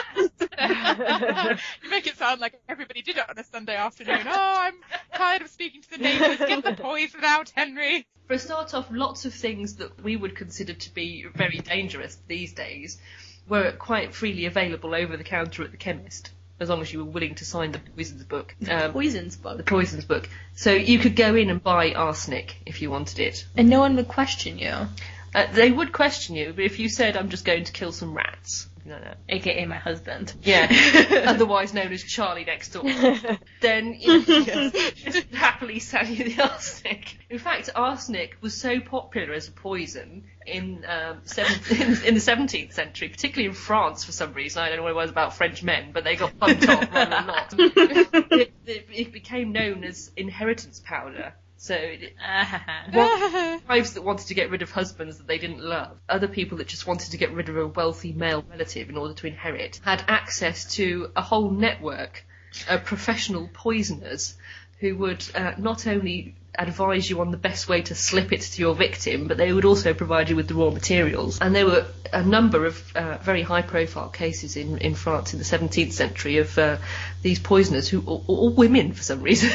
Speaker 4: You make it sound like everybody did it on a Sunday afternoon. Oh, I'm tired of speaking to the neighbours. Get the poison out, Henry.
Speaker 6: For a start off, lots of things that we would consider to be very dangerous these days were quite freely available over the counter at the chemist, as long as you were willing to sign the poisons book.
Speaker 1: The poisons book?
Speaker 6: The poisons book. So you could go in and buy arsenic if you wanted it.
Speaker 1: And no one would question you?
Speaker 6: They would question you, but if you said, I'm just going to kill some rats,
Speaker 1: no. AKA my husband.
Speaker 6: Yeah, otherwise known as Charlie next door. Then just happily sell you the arsenic. In fact, arsenic was so popular as a poison in the 17th century, particularly in France for some reason. I don't know what it was about French men, but they got bumped off rather than not. It became known as inheritance powder. So, wives that wanted to get rid of husbands that they didn't love, other people that just wanted to get rid of a wealthy male relative in order to inherit, had access to a whole network of professional poisoners who would not only advise you on the best way to slip it to your victim, but they would also provide you with the raw materials. And there were a number of very high-profile cases in France in the 17th century of these poisoners who, all women for some reason.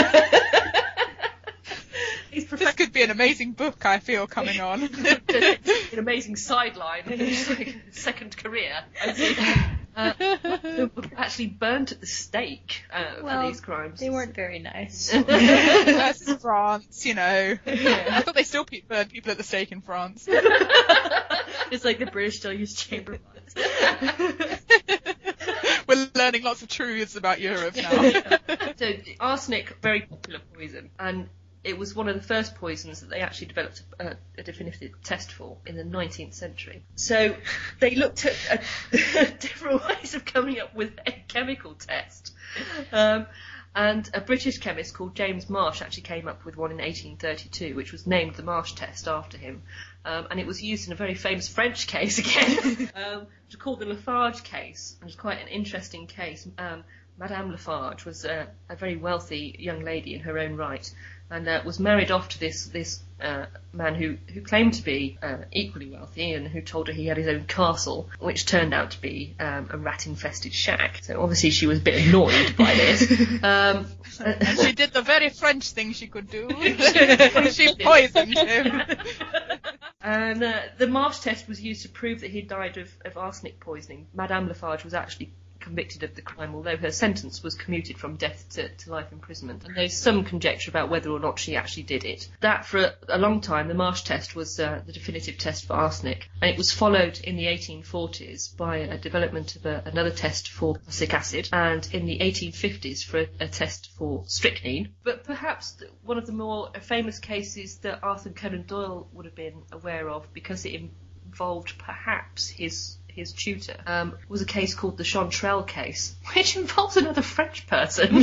Speaker 4: This could be an amazing book, I feel, coming on.
Speaker 6: An amazing sideline, like a second career. Who were actually burnt at the stake for these crimes.
Speaker 1: They weren't very nice.
Speaker 4: Versus France, you know. Yeah. I thought they still burn people at the stake in France.
Speaker 1: It's like the British still use chamber pots.
Speaker 4: We're learning lots of truths about Europe now.
Speaker 6: So, arsenic, very popular poison, and it was one of the first poisons that they actually developed a definitive test for in the 19th century. So they looked at different ways of coming up with a chemical test. And a British chemist called James Marsh actually came up with one in 1832, which was named the Marsh test after him. And it was used in a very famous French case again, which was called the Lafarge case. It was quite an interesting case. Madame Lafarge was a very wealthy young lady in her own right, and was married off to this man who claimed to be equally wealthy and who told her he had his own castle, which turned out to be a rat-infested shack. So obviously she was a bit annoyed by this.
Speaker 4: And she did the very French thing she could do. She poisoned him.
Speaker 6: And the Marsh test was used to prove that he'd died of arsenic poisoning. Madame Lafarge was actually convicted of the crime, although her sentence was commuted from death to life imprisonment. And there's some conjecture about whether or not she actually did it. That, for a long time, the Marsh test was the definitive test for arsenic. And it was followed in the 1840s by a development of another test for prussic acid, and in the 1850s for a test for strychnine. But perhaps one of the more famous cases that Arthur Conan Doyle would have been aware of, because it involved perhaps his tutor, was a case called the Chantrelle case, which involves another French person.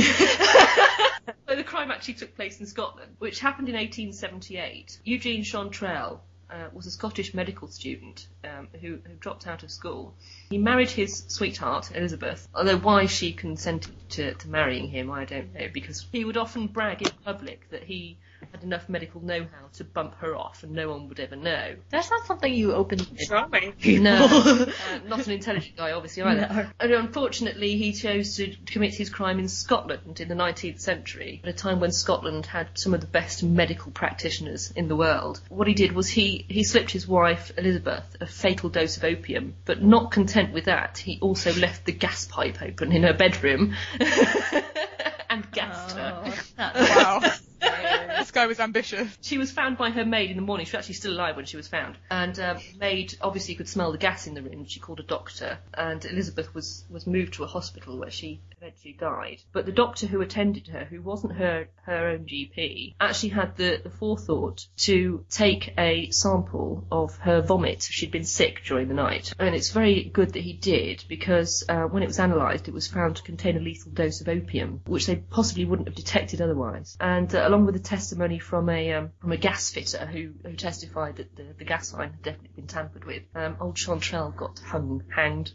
Speaker 6: So the crime actually took place in Scotland, which happened in 1878. Eugene Chantrelle was a Scottish medical student who dropped out of school. He married his sweetheart, Elizabeth, although why she consented to marrying him, I don't know, because he would often brag in public that he had enough medical know-how to bump her off and no one would ever know.
Speaker 1: That's not something you openly
Speaker 5: Charming.
Speaker 6: No, not an intelligent guy, obviously, either. No. And unfortunately, he chose to commit his crime in Scotland in the 19th century, at a time when Scotland had some of the best medical practitioners in the world. What he did was he slipped his wife, Elizabeth, a fatal dose of opium, but not content with that, he also left the gas pipe open in her bedroom and gassed her.
Speaker 4: Wow. This guy was ambitious.
Speaker 6: She was found by her maid in the morning. She was actually still alive when she was found. And maid obviously could smell the gas in the room. She called a doctor. And Elizabeth was moved to a hospital where she eventually died. But the doctor who attended her, who wasn't her own GP, actually had the forethought to take a sample of her vomit. She'd been sick during the night. And it's very good that he did, because when it was analysed, it was found to contain a lethal dose of opium, which they possibly wouldn't have detected otherwise. And along with the testimony from a gas fitter who testified that the gas line had definitely been tampered with, old Chantrelle got hanged.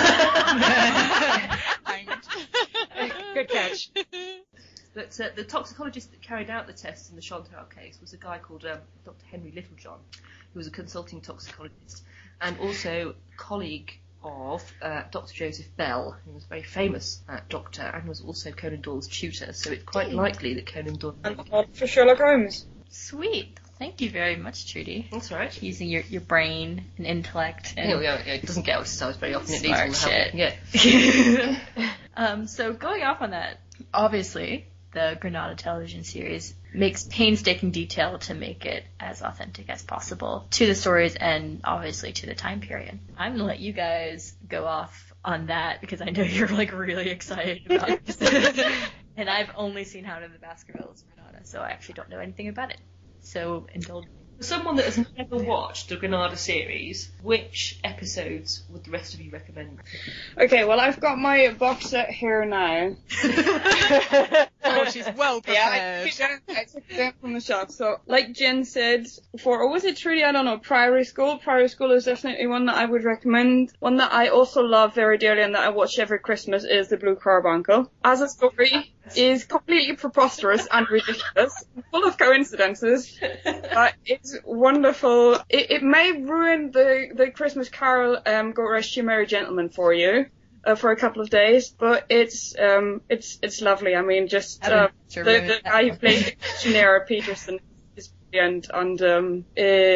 Speaker 3: Good catch.
Speaker 6: But the toxicologist that carried out the tests in the Chantrelle case was a guy called Dr. Henry Littlejohn, who was a consulting toxicologist and also colleague of Dr. Joseph Bell, who was a very famous doctor and was also Conan Doyle's tutor, so it's quite likely that Conan Doyle...
Speaker 5: And for Sherlock Holmes.
Speaker 1: Sweet. Thank you very much, Trudy.
Speaker 6: That's all right.
Speaker 1: Using your brain and intellect. And
Speaker 6: yeah, it doesn't get exercised very often.
Speaker 1: Smart
Speaker 6: it needs
Speaker 1: shit.
Speaker 6: Yeah.
Speaker 1: So going off on that, obviously the Granada television series makes painstaking detail to make it as authentic as possible to the stories and obviously to the time period. I'm going to let you guys go off on that because I know you're like really excited about this. And I've only seen Hound of the Baskervilles Granada, so I actually don't know anything about it. So indulge me.
Speaker 6: For someone that has never watched the Granada series, which episodes would the rest of you recommend?
Speaker 5: Okay, well, I've got my box set here now.
Speaker 4: Oh, she's well prepared.
Speaker 5: Yeah, I took it down from the shelf. So, like Jen said before, or was it Trudy? I don't know. Priory School. Priory School is definitely one that I would recommend. One that I also love very dearly and that I watch every Christmas is The Blue Carbuncle. As a story, is completely preposterous and ridiculous, full of coincidences, but it's wonderful. It may ruin the Christmas Carol Go Rest You Merry Gentlemen for you for a couple of days, but it's lovely. I mean, just the guy who plays Gennaro Peterson is brilliant, and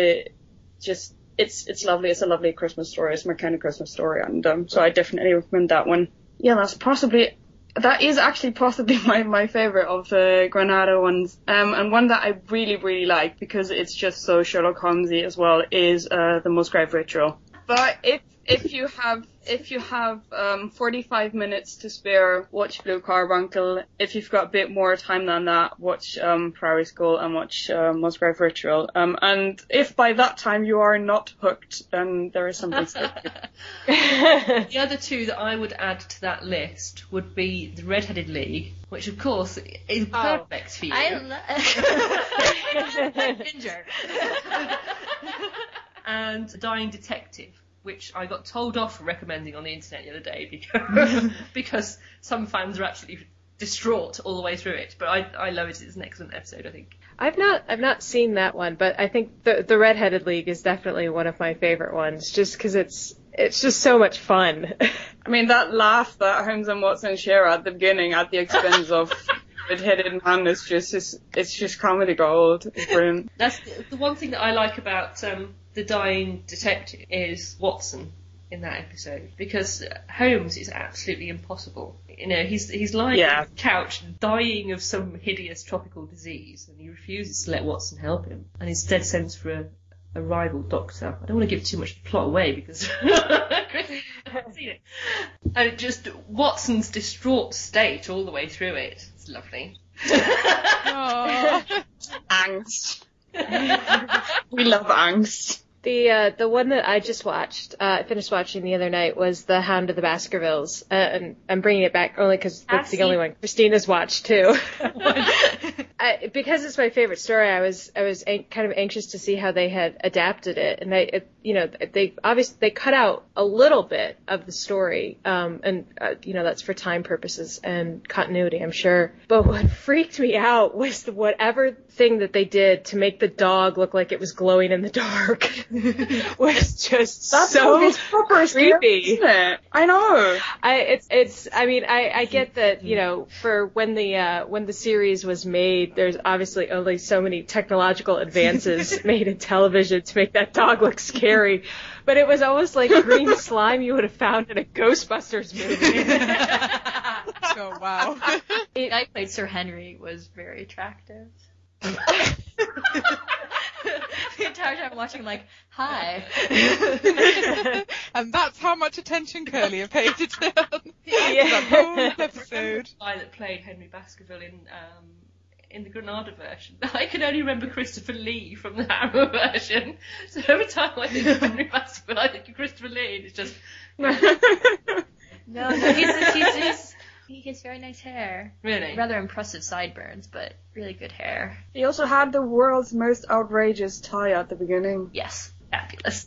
Speaker 5: it's lovely. It's a lovely Christmas story. It's my kind of Christmas story, and so I definitely recommend that one. Yeah, that is actually possibly my favourite of the Granada ones, and one that I really, really like because it's just so Sherlock Holmesy as well is the Musgrave Ritual. But if you have 45 minutes to spare, watch Blue Carbuncle. If you've got a bit more time than that, watch Priory School and watch Musgrave Ritual. And if by that time you are not hooked, then there is something to
Speaker 6: The other two that I would add to that list would be the Red-Headed League, which of course is perfect for you.
Speaker 1: Ginger.
Speaker 6: And Dying Detective, which I got told off for recommending on the internet the other day because some fans are absolutely distraught all the way through it. But I love it. It's an excellent episode, I think.
Speaker 3: I've not seen that one, but I think the Red-Headed League is definitely one of my favorite ones, just because it's just so much fun.
Speaker 5: I mean, that laugh that Holmes and Watson share at the beginning at the expense of Red-Headed Man is just comedy gold. It's brilliant.
Speaker 6: That's the one thing that I like about the Dying Detective is Watson in that episode, because Holmes is absolutely impossible. You know, he's lying on the couch dying of some hideous tropical disease, and he refuses to let Watson help him, and instead sends for a rival doctor. I don't want to give too much plot away because I haven't seen it. And just Watson's distraught state all the way through it. It's lovely.
Speaker 5: Angst. We love angst.
Speaker 3: The one that I just watched, finished watching the other night, was The Hound of the Baskervilles, and I'm bringing it back only because that's the only one Christina's watched too. because it's my favorite story, I was kind of anxious to see how they had adapted it, and they obviously cut out a little bit of the story, and that's for time purposes and continuity, I'm sure. But what freaked me out was whatever thing that they did to make the dog look like it was glowing in the dark was just so creepy.
Speaker 5: Isn't it? I know.
Speaker 3: I get that, for when the series was made, there's obviously only so many technological advances made in television to make that dog look scary. But it was almost like green slime you would have found in a Ghostbusters movie.
Speaker 4: Oh, wow.
Speaker 1: The guy who played Sir Henry was very attractive. The entire time watching, like, hi.
Speaker 4: And that's how much attention Curly have paid to him.
Speaker 3: Yeah.
Speaker 4: That whole episode.
Speaker 6: The guy that played Henry Baskerville in the Granada version. I can only remember Christopher Lee from the Harrow version. So every time I think of Henry Baskerville, I think of Christopher Lee, and it's just...
Speaker 1: No, he has very nice hair.
Speaker 6: Really?
Speaker 1: Rather impressive sideburns, but really good hair.
Speaker 5: He also had the world's most outrageous tie at the beginning.
Speaker 1: Yes, fabulous.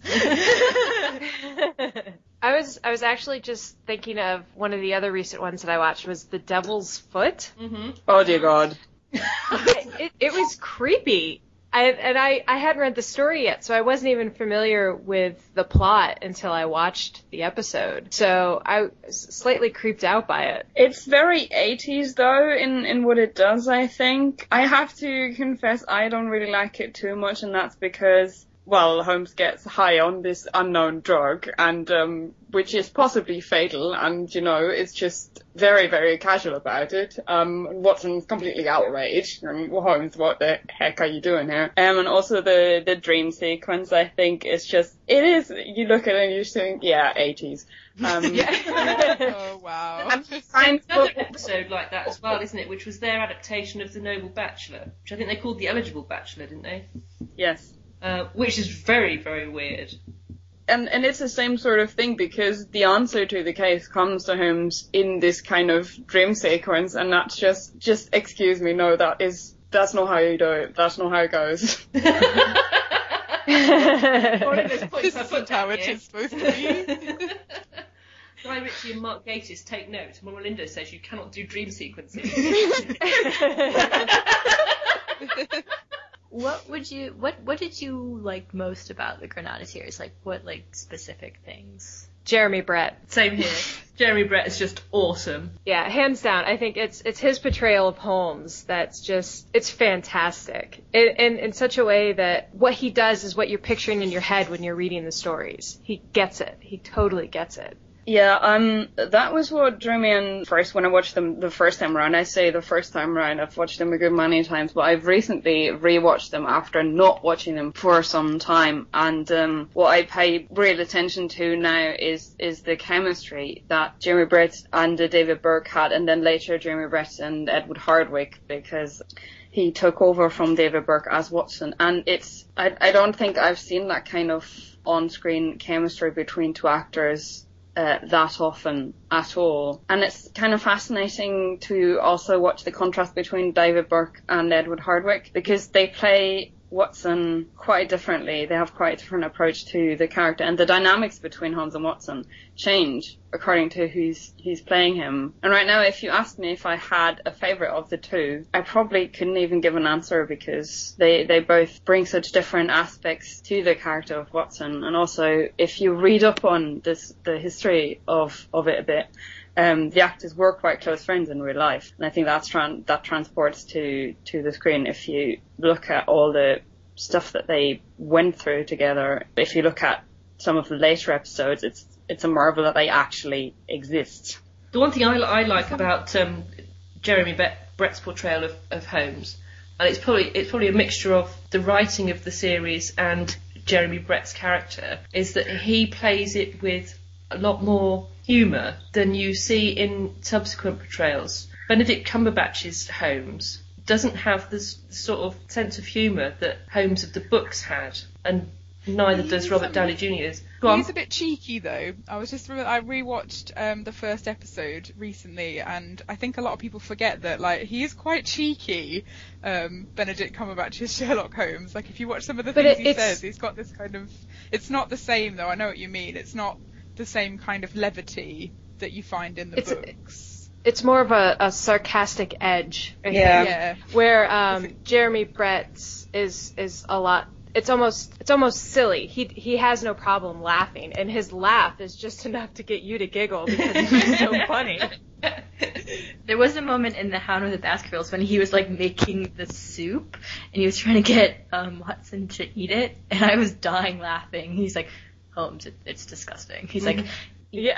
Speaker 3: I was actually just thinking of one of the other recent ones that I watched was The Devil's Foot.
Speaker 6: Mm-hmm.
Speaker 5: Oh dear God.
Speaker 3: It was creepy. I hadn't read the story yet, so I wasn't even familiar with the plot until I watched the episode. So I was slightly creeped out by it.
Speaker 5: It's very 80s though in what it does, I think. I have to confess I don't really like it too much, and that's because, well, Holmes gets high on this unknown drug, and which is possibly fatal, and it's just very, very casual about it. Watson's completely outraged, and Holmes, what the heck are you doing here? And also the dream sequence, I think, is just, it is, you look at it and you think, yeah, 80s.
Speaker 4: Oh, wow.
Speaker 6: Another episode like that as well, isn't it? Which was their adaptation of The Noble Bachelor, which I think they called The Eligible Bachelor, didn't they?
Speaker 5: Yes.
Speaker 6: Which is very, very weird.
Speaker 5: And it's the same sort of thing, because the answer to the case comes to Holmes in this kind of dream sequence, and that's just excuse me, no, that's not how you do it. That's not how it goes.
Speaker 6: This
Speaker 4: isn't how it is supposed to be.
Speaker 6: Guy Ritchie and Mark Gatiss take note. Mama Linda says you cannot do dream sequences.
Speaker 1: What did you like most about the Granada series? Like, what, specific things?
Speaker 3: Jeremy Brett.
Speaker 6: Same here. Jeremy Brett is just awesome.
Speaker 3: Yeah, hands down. I think it's his portrayal of Holmes that's just, it's fantastic. In such a way that what he does is what you're picturing in your head when you're reading the stories. He gets it. He totally gets it.
Speaker 5: Yeah, that was what drew me in first when I watched them the first time around. I say the first time around, I've watched them a good many times, but I've recently rewatched them after not watching them for some time. And what I pay real attention to now is the chemistry that Jeremy Brett and David Burke had, and then later Jeremy Brett and Edward Hardwicke, because he took over from David Burke as Watson. And I don't think I've seen that kind of on-screen chemistry between two actors that often at all. And it's kind of fascinating to also watch the contrast between David Burke and Edward Hardwicke, because they play Watson quite differently. They have quite a different approach to the character, and the dynamics between Holmes and Watson change according to who's playing him. And right now, if you asked me if I had a favourite of the two, I probably couldn't even give an answer, because they both bring such different aspects to the character of Watson. And also, if you read up on the history of it a bit, the actors were quite close friends in real life, and I think that transports to the screen if you look at all the stuff that they went through together. If you look at some of the later episodes, it's a marvel that they actually exist.
Speaker 6: The one thing I like about Jeremy Brett's portrayal of Holmes, and it's probably a mixture of the writing of the series and Jeremy Brett's character, is that he plays it with a lot more humour than you see in subsequent portrayals. Benedict Cumberbatch's Holmes doesn't have this sort of sense of humour that Holmes of the books had, and Neither does Robert Downey Jr.'s. Go on.
Speaker 4: He's a bit cheeky though. I rewatched the first episode recently, and I think a lot of people forget that like he is quite cheeky. Benedict Cumberbatch is Sherlock Holmes. Like if you watch some of the things he says, he's got this kind of. It's not the same though. I know what you mean. It's not the same kind of levity that you find in the books.
Speaker 3: It's more of a sarcastic edge.
Speaker 5: Yeah.
Speaker 3: Where Jeremy Brett's is a lot. It's almost silly. He has no problem laughing, and his laugh is just enough to get you to giggle because it's so funny.
Speaker 1: There was a moment in The Hound of the Baskervilles when he was like making the soup, and he was trying to get Watson to eat it, and I was dying laughing. He's like, Holmes, it's disgusting. He's like,
Speaker 3: yeah.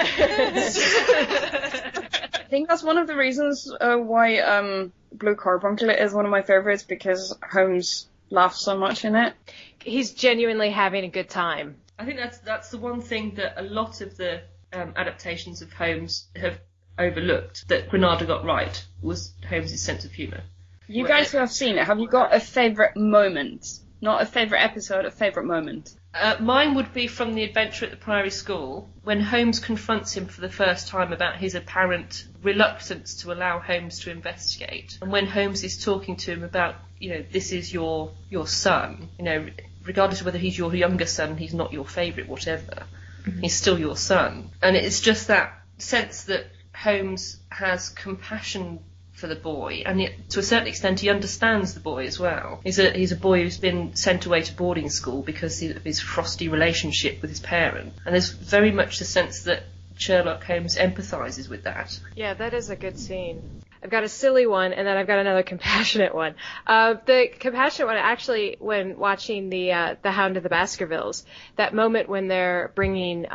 Speaker 5: I think that's one of the reasons why Blue Carbuncle is one of my favorites, because Holmes laughs so much in it.
Speaker 3: He's genuinely having a good time.
Speaker 6: I think that's the one thing that a lot of the adaptations of Holmes have overlooked that Granada got right, was Holmes' sense of humour.
Speaker 5: You guys who have seen it, have you got a favourite moment? Not a favourite episode, a favourite moment.
Speaker 6: Mine would be from The Adventure at the Priory School, when Holmes confronts him for the first time about his apparent reluctance to allow Holmes to investigate. And when Holmes is talking to him about, this is your son, regardless of whether he's your younger son, he's not your favourite, whatever, he's still your son. And it's just that sense that Holmes has compassion for the boy, and yet, to a certain extent, he understands the boy as well. He's a boy who's been sent away to boarding school because of his frosty relationship with his parent, and there's very much the sense that Sherlock Holmes empathises with that.
Speaker 3: Yeah, that is a good scene. I've got a silly one, and then I've got another compassionate one. The compassionate one, actually, when watching the Hound of the Baskervilles, that moment when they're bringing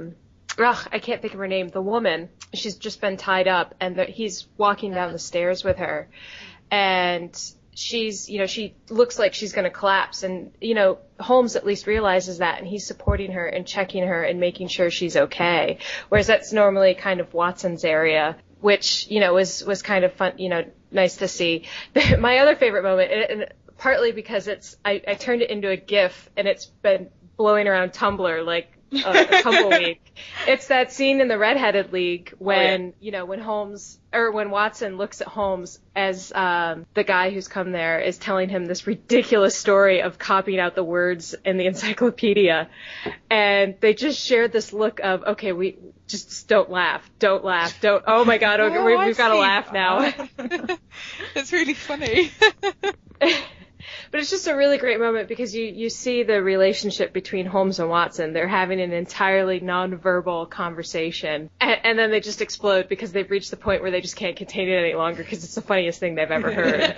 Speaker 3: I can't think of her name, the woman, she's just been tied up, and he's walking down the stairs with her, and she's, she looks like she's going to collapse, and, Holmes at least realizes that, and he's supporting her and checking her and making sure she's okay, whereas that's normally kind of Watson's area, which, was kind of fun, nice to see. My other favorite moment, and partly because I turned it into a GIF, and it's been blowing around Tumblr, like, a tumbleweed. It's that scene in the Red-Headed League when, when Holmes, or when Watson looks at Holmes as the guy who's come there is telling him this ridiculous story of copying out the words in the encyclopedia. And they just shared this look of, okay, we just don't laugh, oh my God, we've got to laugh now.
Speaker 4: It's really funny.
Speaker 3: But it's just a really great moment because you see the relationship between Holmes and Watson. They're having an entirely nonverbal conversation. And then they just explode because they've reached the point where they just can't contain it any longer because it's the funniest thing they've ever heard.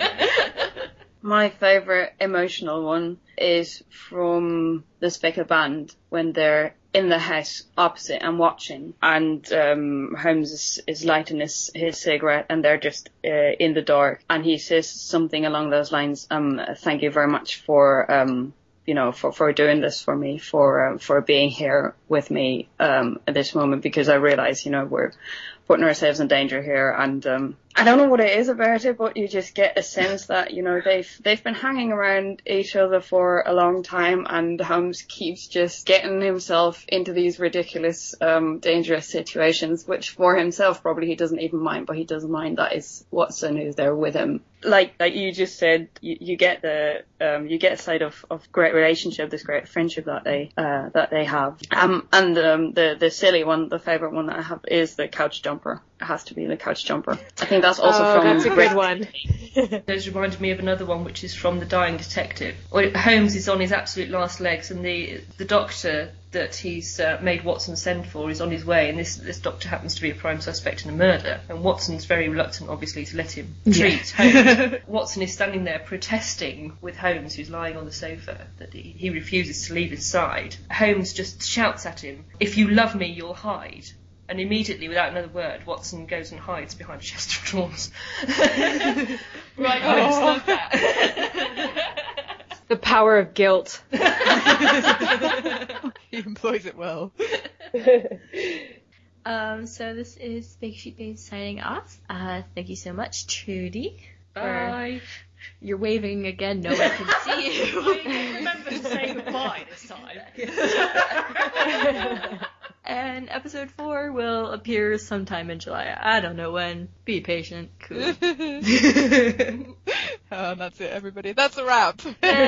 Speaker 5: My favourite emotional one is from the Spicker Band when they're in the house opposite and watching, and Holmes is lighting his cigarette, and they're just in the dark, and he says something along those lines, thank you very much for for doing this for me, for being here with me at this moment, because I realise, we're putting ourselves in danger here, and I don't know what it is about it, but you just get a sense that, they've been hanging around each other for a long time, and Holmes keeps just getting himself into these ridiculous, dangerous situations, which for himself probably he doesn't even mind, but he doesn't mind that it's Watson who's there with him. Like you just said, you get a side of great relationship, this great friendship that they have. And the silly one, the favourite one that I have is the couch jumper. It has to be the couch jumper. I think that's also from...
Speaker 3: that's a good one.
Speaker 6: Those reminded me of another one, which is from The Dying Detective. Holmes is on his absolute last legs, and the doctor that he's made Watson send for is on his way, and this doctor happens to be a prime suspect in a murder, and Watson's very reluctant, obviously, to let him treat Holmes. Watson is standing there protesting with Holmes, who's lying on the sofa, that he refuses to leave his side. Holmes just shouts at him, "If you love me, you'll hide." And immediately, without another word, Watson goes and hides behind a chest of drawers. Right, Holmes, love that.
Speaker 3: The power of guilt.
Speaker 4: He employs it well.
Speaker 1: So this is Big Sheep Babe signing off. Thank you so much, Trudy.
Speaker 6: Bye.
Speaker 1: You're waving again, no one can see you.
Speaker 6: I don't remember to say goodbye this time.
Speaker 1: And episode 4 will appear sometime in July. I don't know when. Be patient. Cool.
Speaker 4: Oh, that's it, everybody. That's a wrap.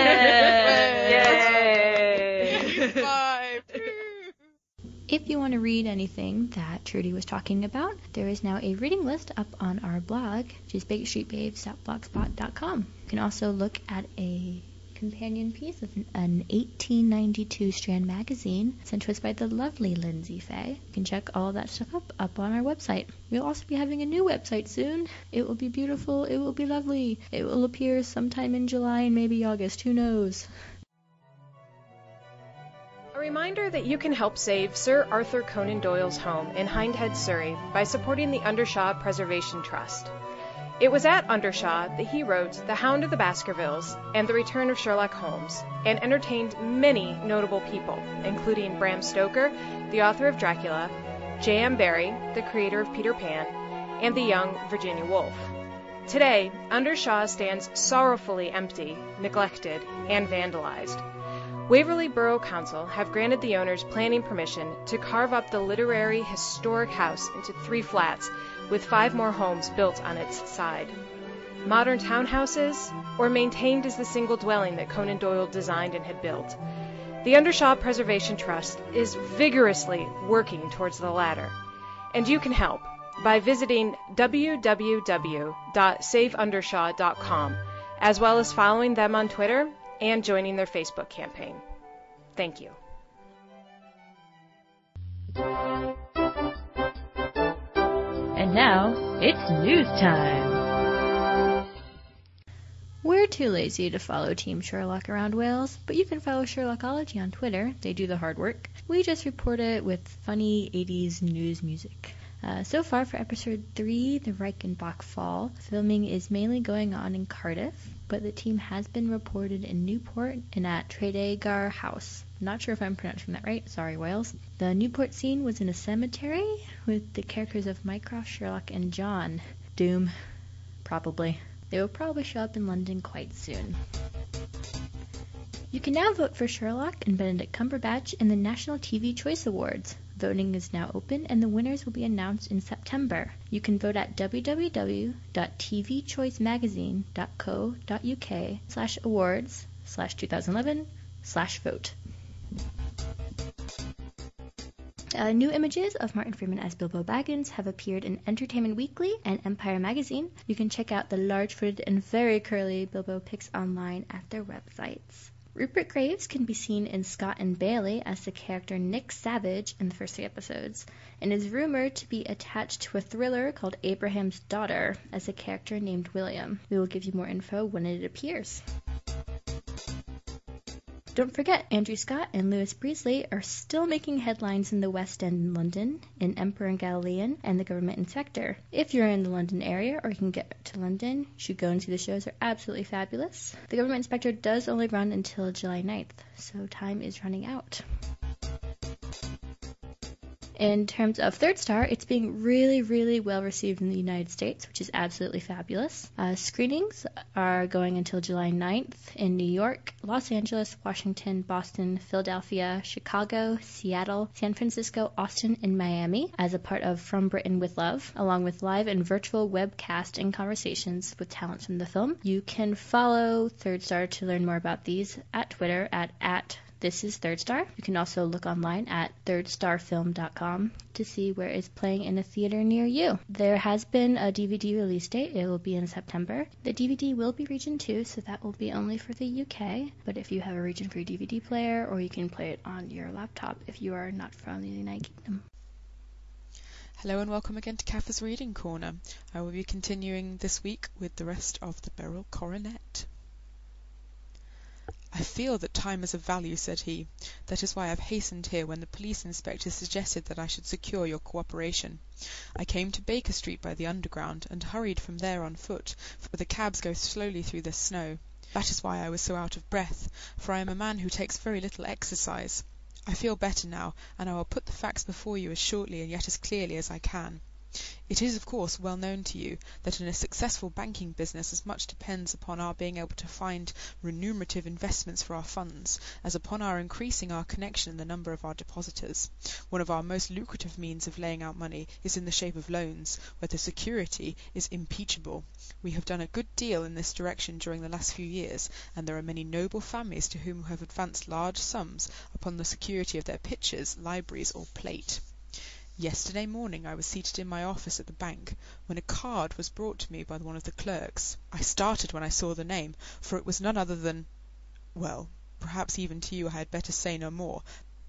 Speaker 1: Yay!
Speaker 4: Bye.
Speaker 1: If you want to read anything that Trudy was talking about, there is now a reading list up on our blog, which is bakerstreetbabes.blogspot.com. You can also look at a companion piece of an 1892 Strand magazine sent to us by the lovely Lindsay Fay. You can check all of that stuff up on our website. We'll also be having a new website soon. It will be beautiful. It will be lovely. It will appear sometime in July and maybe August. Who knows?
Speaker 3: A reminder that you can help save Sir Arthur Conan Doyle's home in Hindhead, Surrey by supporting the Undershaw Preservation Trust. It was at Undershaw that he wrote The Hound of the Baskervilles and The Return of Sherlock Holmes, and entertained many notable people, including Bram Stoker, the author of Dracula, J.M. Barrie, the creator of Peter Pan, and the young Virginia Woolf. Today, Undershaw stands sorrowfully empty, neglected, and vandalized. Waverley Borough Council have granted the owners planning permission to carve up the literary historic house into 3 flats, with 5 more homes built on its side. Modern townhouses, or maintained as the single dwelling that Conan Doyle designed and had built. The Undershaw Preservation Trust is vigorously working towards the latter, and you can help by visiting www.saveundershaw.com, as well as following them on Twitter and joining their Facebook campaign. Thank you.
Speaker 1: And now, it's news time! We're too lazy to follow Team Sherlock around Wales, but you can follow Sherlockology on Twitter. They do the hard work. We just report it with funny 80s news music. So far for episode 3, the Reichenbach Fall, filming is mainly going on in Cardiff, but the team has been reported in Newport and at Tredegar House. Not sure if I'm pronouncing that right. Sorry, Wales. The Newport scene was in a cemetery with the characters of Mycroft, Sherlock, and John. Doom. Probably. They will probably show up in London quite soon. You can now vote for Sherlock and Benedict Cumberbatch in the National TV Choice Awards. Voting is now open and the winners will be announced in September. You can vote at www.tvchoicemagazine.co.uk/awards/2011/vote. New images of Martin Freeman as Bilbo Baggins have appeared in Entertainment Weekly and Empire Magazine. You can check out the large-footed and very curly Bilbo pics online at their websites. Rupert Graves can be seen in Scott and Bailey as the character Nick Savage in the first 3 episodes, and is rumored to be attached to a thriller called Abraham's Daughter as a character named William. We will give you more info when it appears. Don't forget, Andrew Scott and Louis Breasley are still making headlines in the West End in London, in Emperor and Galilean, and The Government Inspector. If you're in the London area or you can get to London, you should go and see the shows. They're absolutely fabulous. The Government Inspector does only run until July 9th, so time is running out. In terms of Third Star, it's being really, really well received in the United States, which is absolutely fabulous. Screenings are going until July 9th in New York, Los Angeles, Washington, Boston, Philadelphia, Chicago, Seattle, San Francisco, Austin, and Miami as a part of From Britain with Love, along with live and virtual webcast and conversations with talents from the film. You can follow Third Star to learn more about these at Twitter at This is Third Star. You can also look online at thirdstarfilm.com to see where it's playing in a theater near you. There has been a DVD release date. It will be in September. The DVD will be Region 2, so that will be only for the UK. But if you have a Region 3 DVD player, or you can play it on your laptop if you are not from the United Kingdom.
Speaker 4: Hello and welcome again to Kaffir's Reading Corner. I will be continuing this week with the rest of the Beryl Coronet. I feel that time is of value, said he. That is why I have hastened here when the police inspector suggested that I should secure your cooperation. I came to Baker Street by the Underground and hurried from there on foot, for the cabs go slowly through the snow. That is why I was so out of breath, for I am a man who takes very little exercise. I feel better now, and I will put the facts before you as shortly and yet as clearly as I can.
Speaker 7: It is, of course, well known to you that in a successful banking business as much depends upon our being able to find remunerative investments for our funds as upon our increasing our connection in the number of our depositors. One of our most lucrative means of laying out money is in the shape of loans, where the security is impeachable. We have done a good deal in this direction during the last few years, and there are many noble families to whom have advanced large sums upon the security of their pictures, libraries, or plate. Yesterday morning I was seated in my office at the bank, when a card was brought to me by one of the clerks. I started when I saw the name, for it was none other than— well, perhaps even to you I had better say no more.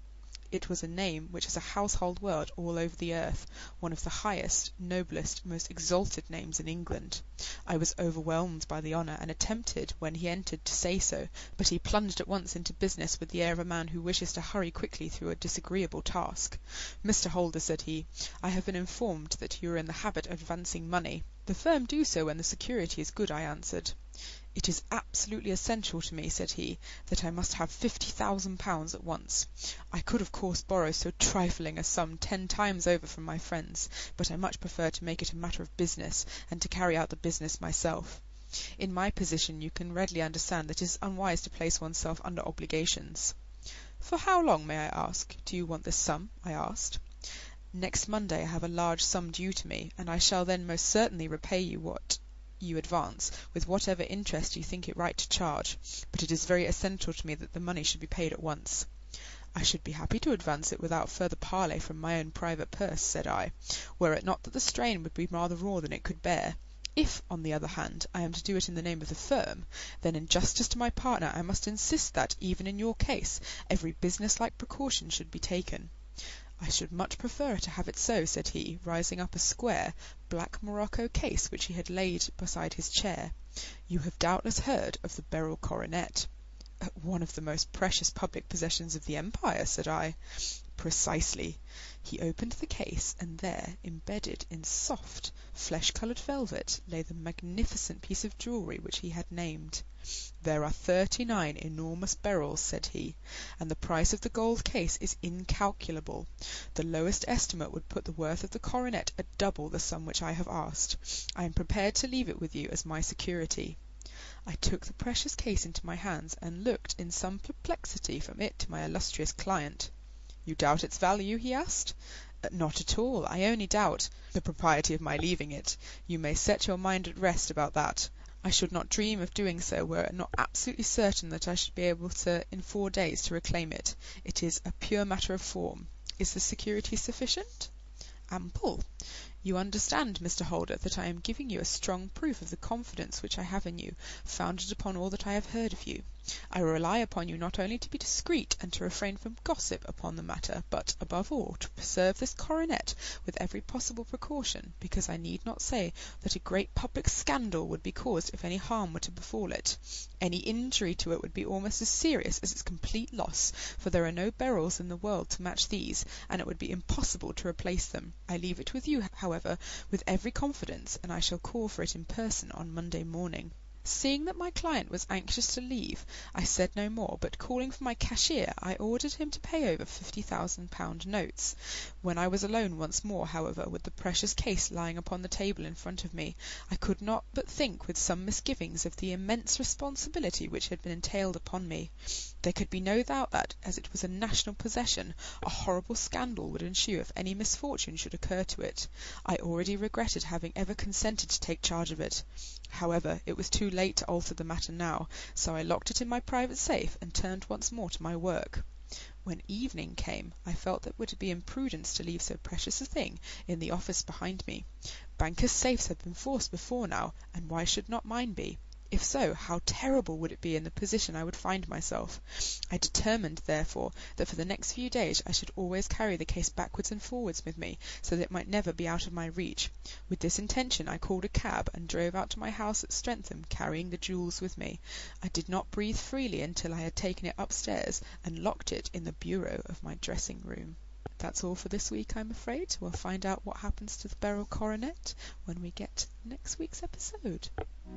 Speaker 7: It was a name which is a household word all over the earth, one of the highest, noblest, most exalted names in England. I was overwhelmed by the honour, and attempted, when he entered, to say so, but he plunged at once into business with the air of a man who wishes to hurry quickly through a disagreeable task. "Mr. Holder," said he, "I have been informed that you are in the habit of advancing money." "The firm do so when the security is good," I answered. "It is absolutely essential to me," said he, "that I must have £50,000 at once. I could of course borrow so trifling a sum 10 times over from my friends, but I much prefer to make it a matter of business, and to carry out the business myself. In my position you can readily understand that it is unwise to place oneself under obligations." "For how long, may I ask, do you want this sum?" I asked. "Next Monday I have a large sum due to me, and I shall then most certainly repay you what you advance, with whatever interest you think it right to charge, but it is very essential to me that the money should be paid at once." "I should be happy to advance it without further parley from my own private purse," said I, "were it not that the strain would be rather more than it could bear. If, on the other hand, I am to do it in the name of the firm, then in justice to my partner I must insist that, even in your case, every business-like precaution should be taken." "I should much prefer to have it so," said he, rising up a square, black morocco case which he had laid beside his chair. "You have doubtless heard of the Beryl coronet." "One of the most precious public possessions of the Empire," said I. "Precisely." He opened the case, and there, embedded in soft, flesh-coloured velvet, lay the magnificent piece of jewellery which he had named. "There are 39 enormous beryls," said he, "and the price of the gold case is incalculable. The lowest estimate would put the worth of the coronet at double the sum which I have asked. I am prepared to leave it with you as my security." I took the precious case into my hands, and looked in some perplexity from it to my illustrious client. "You doubt its value?" he asked. "Not at all. I only doubt the propriety of my leaving it. You may set your mind at rest about that. I should not dream of doing so were it not absolutely certain that I should be able in 4 days to reclaim it. It is a pure matter of form. Is the security sufficient?" "Ample. You understand, Mr. Holder, that I am giving you a strong proof of the confidence which I have in you, founded upon all that I have heard of you. I rely upon you not only to be discreet and to refrain from gossip upon the matter, but, above all, to preserve this coronet with every possible precaution, because I need not say that a great public scandal would be caused if any harm were to befall it. Any injury to it would be almost as serious as its complete loss, for there are no beryls in the world to match these, and it would be impossible to replace them. I leave it with you, however, with every confidence, and I shall call for it in person on Monday morning." Seeing that my client was anxious to leave, I said no more, but calling for my cashier, I ordered him to pay over £50,000 notes. When I was alone once more, however, with the precious case lying upon the table in front of me, I could not but think with some misgivings of the immense responsibility which had been entailed upon me. There could be no doubt that, as it was a national possession, a horrible scandal would ensue if any misfortune should occur to it. I already regretted having ever consented to take charge of it. However, it was too late to alter the matter now, so I locked it in my private safe and turned once more to my work. When evening came, I felt that it would be imprudence to leave so precious a thing in the office behind me. Bankers' safes had been forced before now, and why should not mine be? If so, how terrible would it be in the position I would find myself? I determined, therefore, that for the next few days I should always carry the case backwards and forwards with me, so that it might never be out of my reach. With this intention I called a cab and drove out to my house at Streatham, carrying the jewels with me. I did not breathe freely until I had taken it upstairs and locked it in the bureau of my dressing-room. That's all for this week, I'm afraid. We'll find out what happens to the Beryl coronet when we get next week's episode.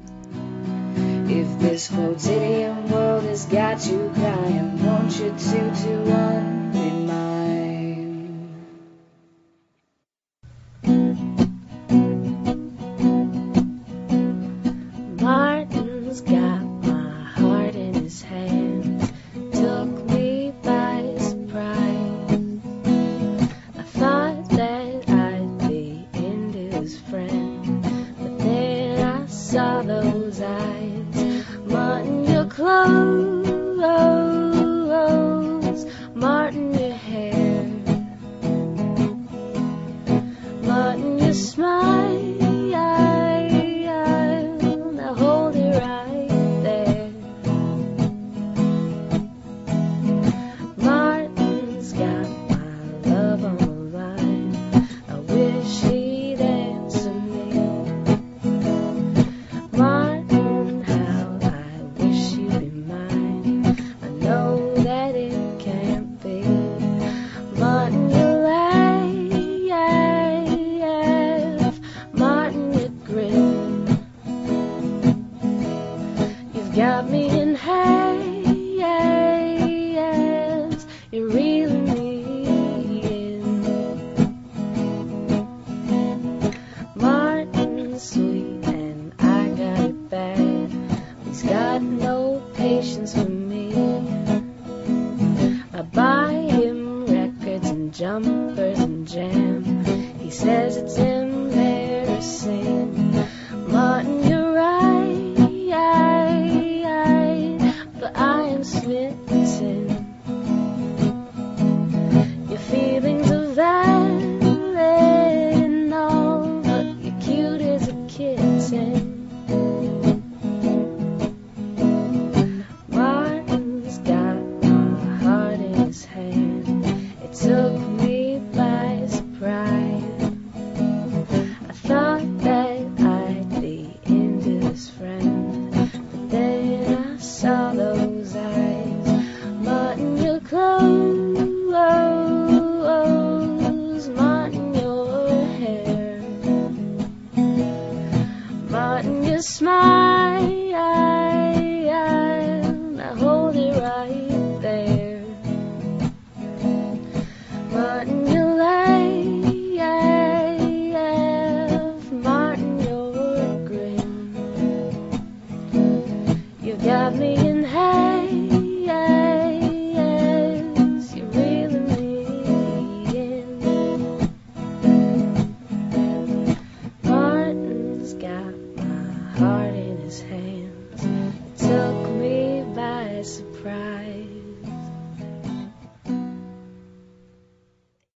Speaker 2: If this quotidian world has got you crying, won't you 2-2-1 be mine? saw those eyes. Martin, your clothes, Martin, your hair, Martin, your smile. Now hold it right there. Martin's got my love on the line. I wish he'd answer me. Martin, how I wish you'd be mine. I know that it can't be. Martin, you laugh. Martin, you grin. You've got me in hands. You're reeling me in. Martin's sweet and I got it bad. He's got no patience for me. I buy him records and jumpers and jam. He says it's embarrassing. Martin, you're right, but I am smitten. Your feelings are valid and all, but you're cute as a kitten. Martin's got my heart in his hand. It took me by surprise. I thought that I'd be into this friend, but then I saw those eyes. Martin, your clothes, Martin, your hair, Martin, your smile. Now hold it right there. Martin, you laugh. Martin, your grin. You got me in hands. You're reeling me in. Martin's got my heart in his hand.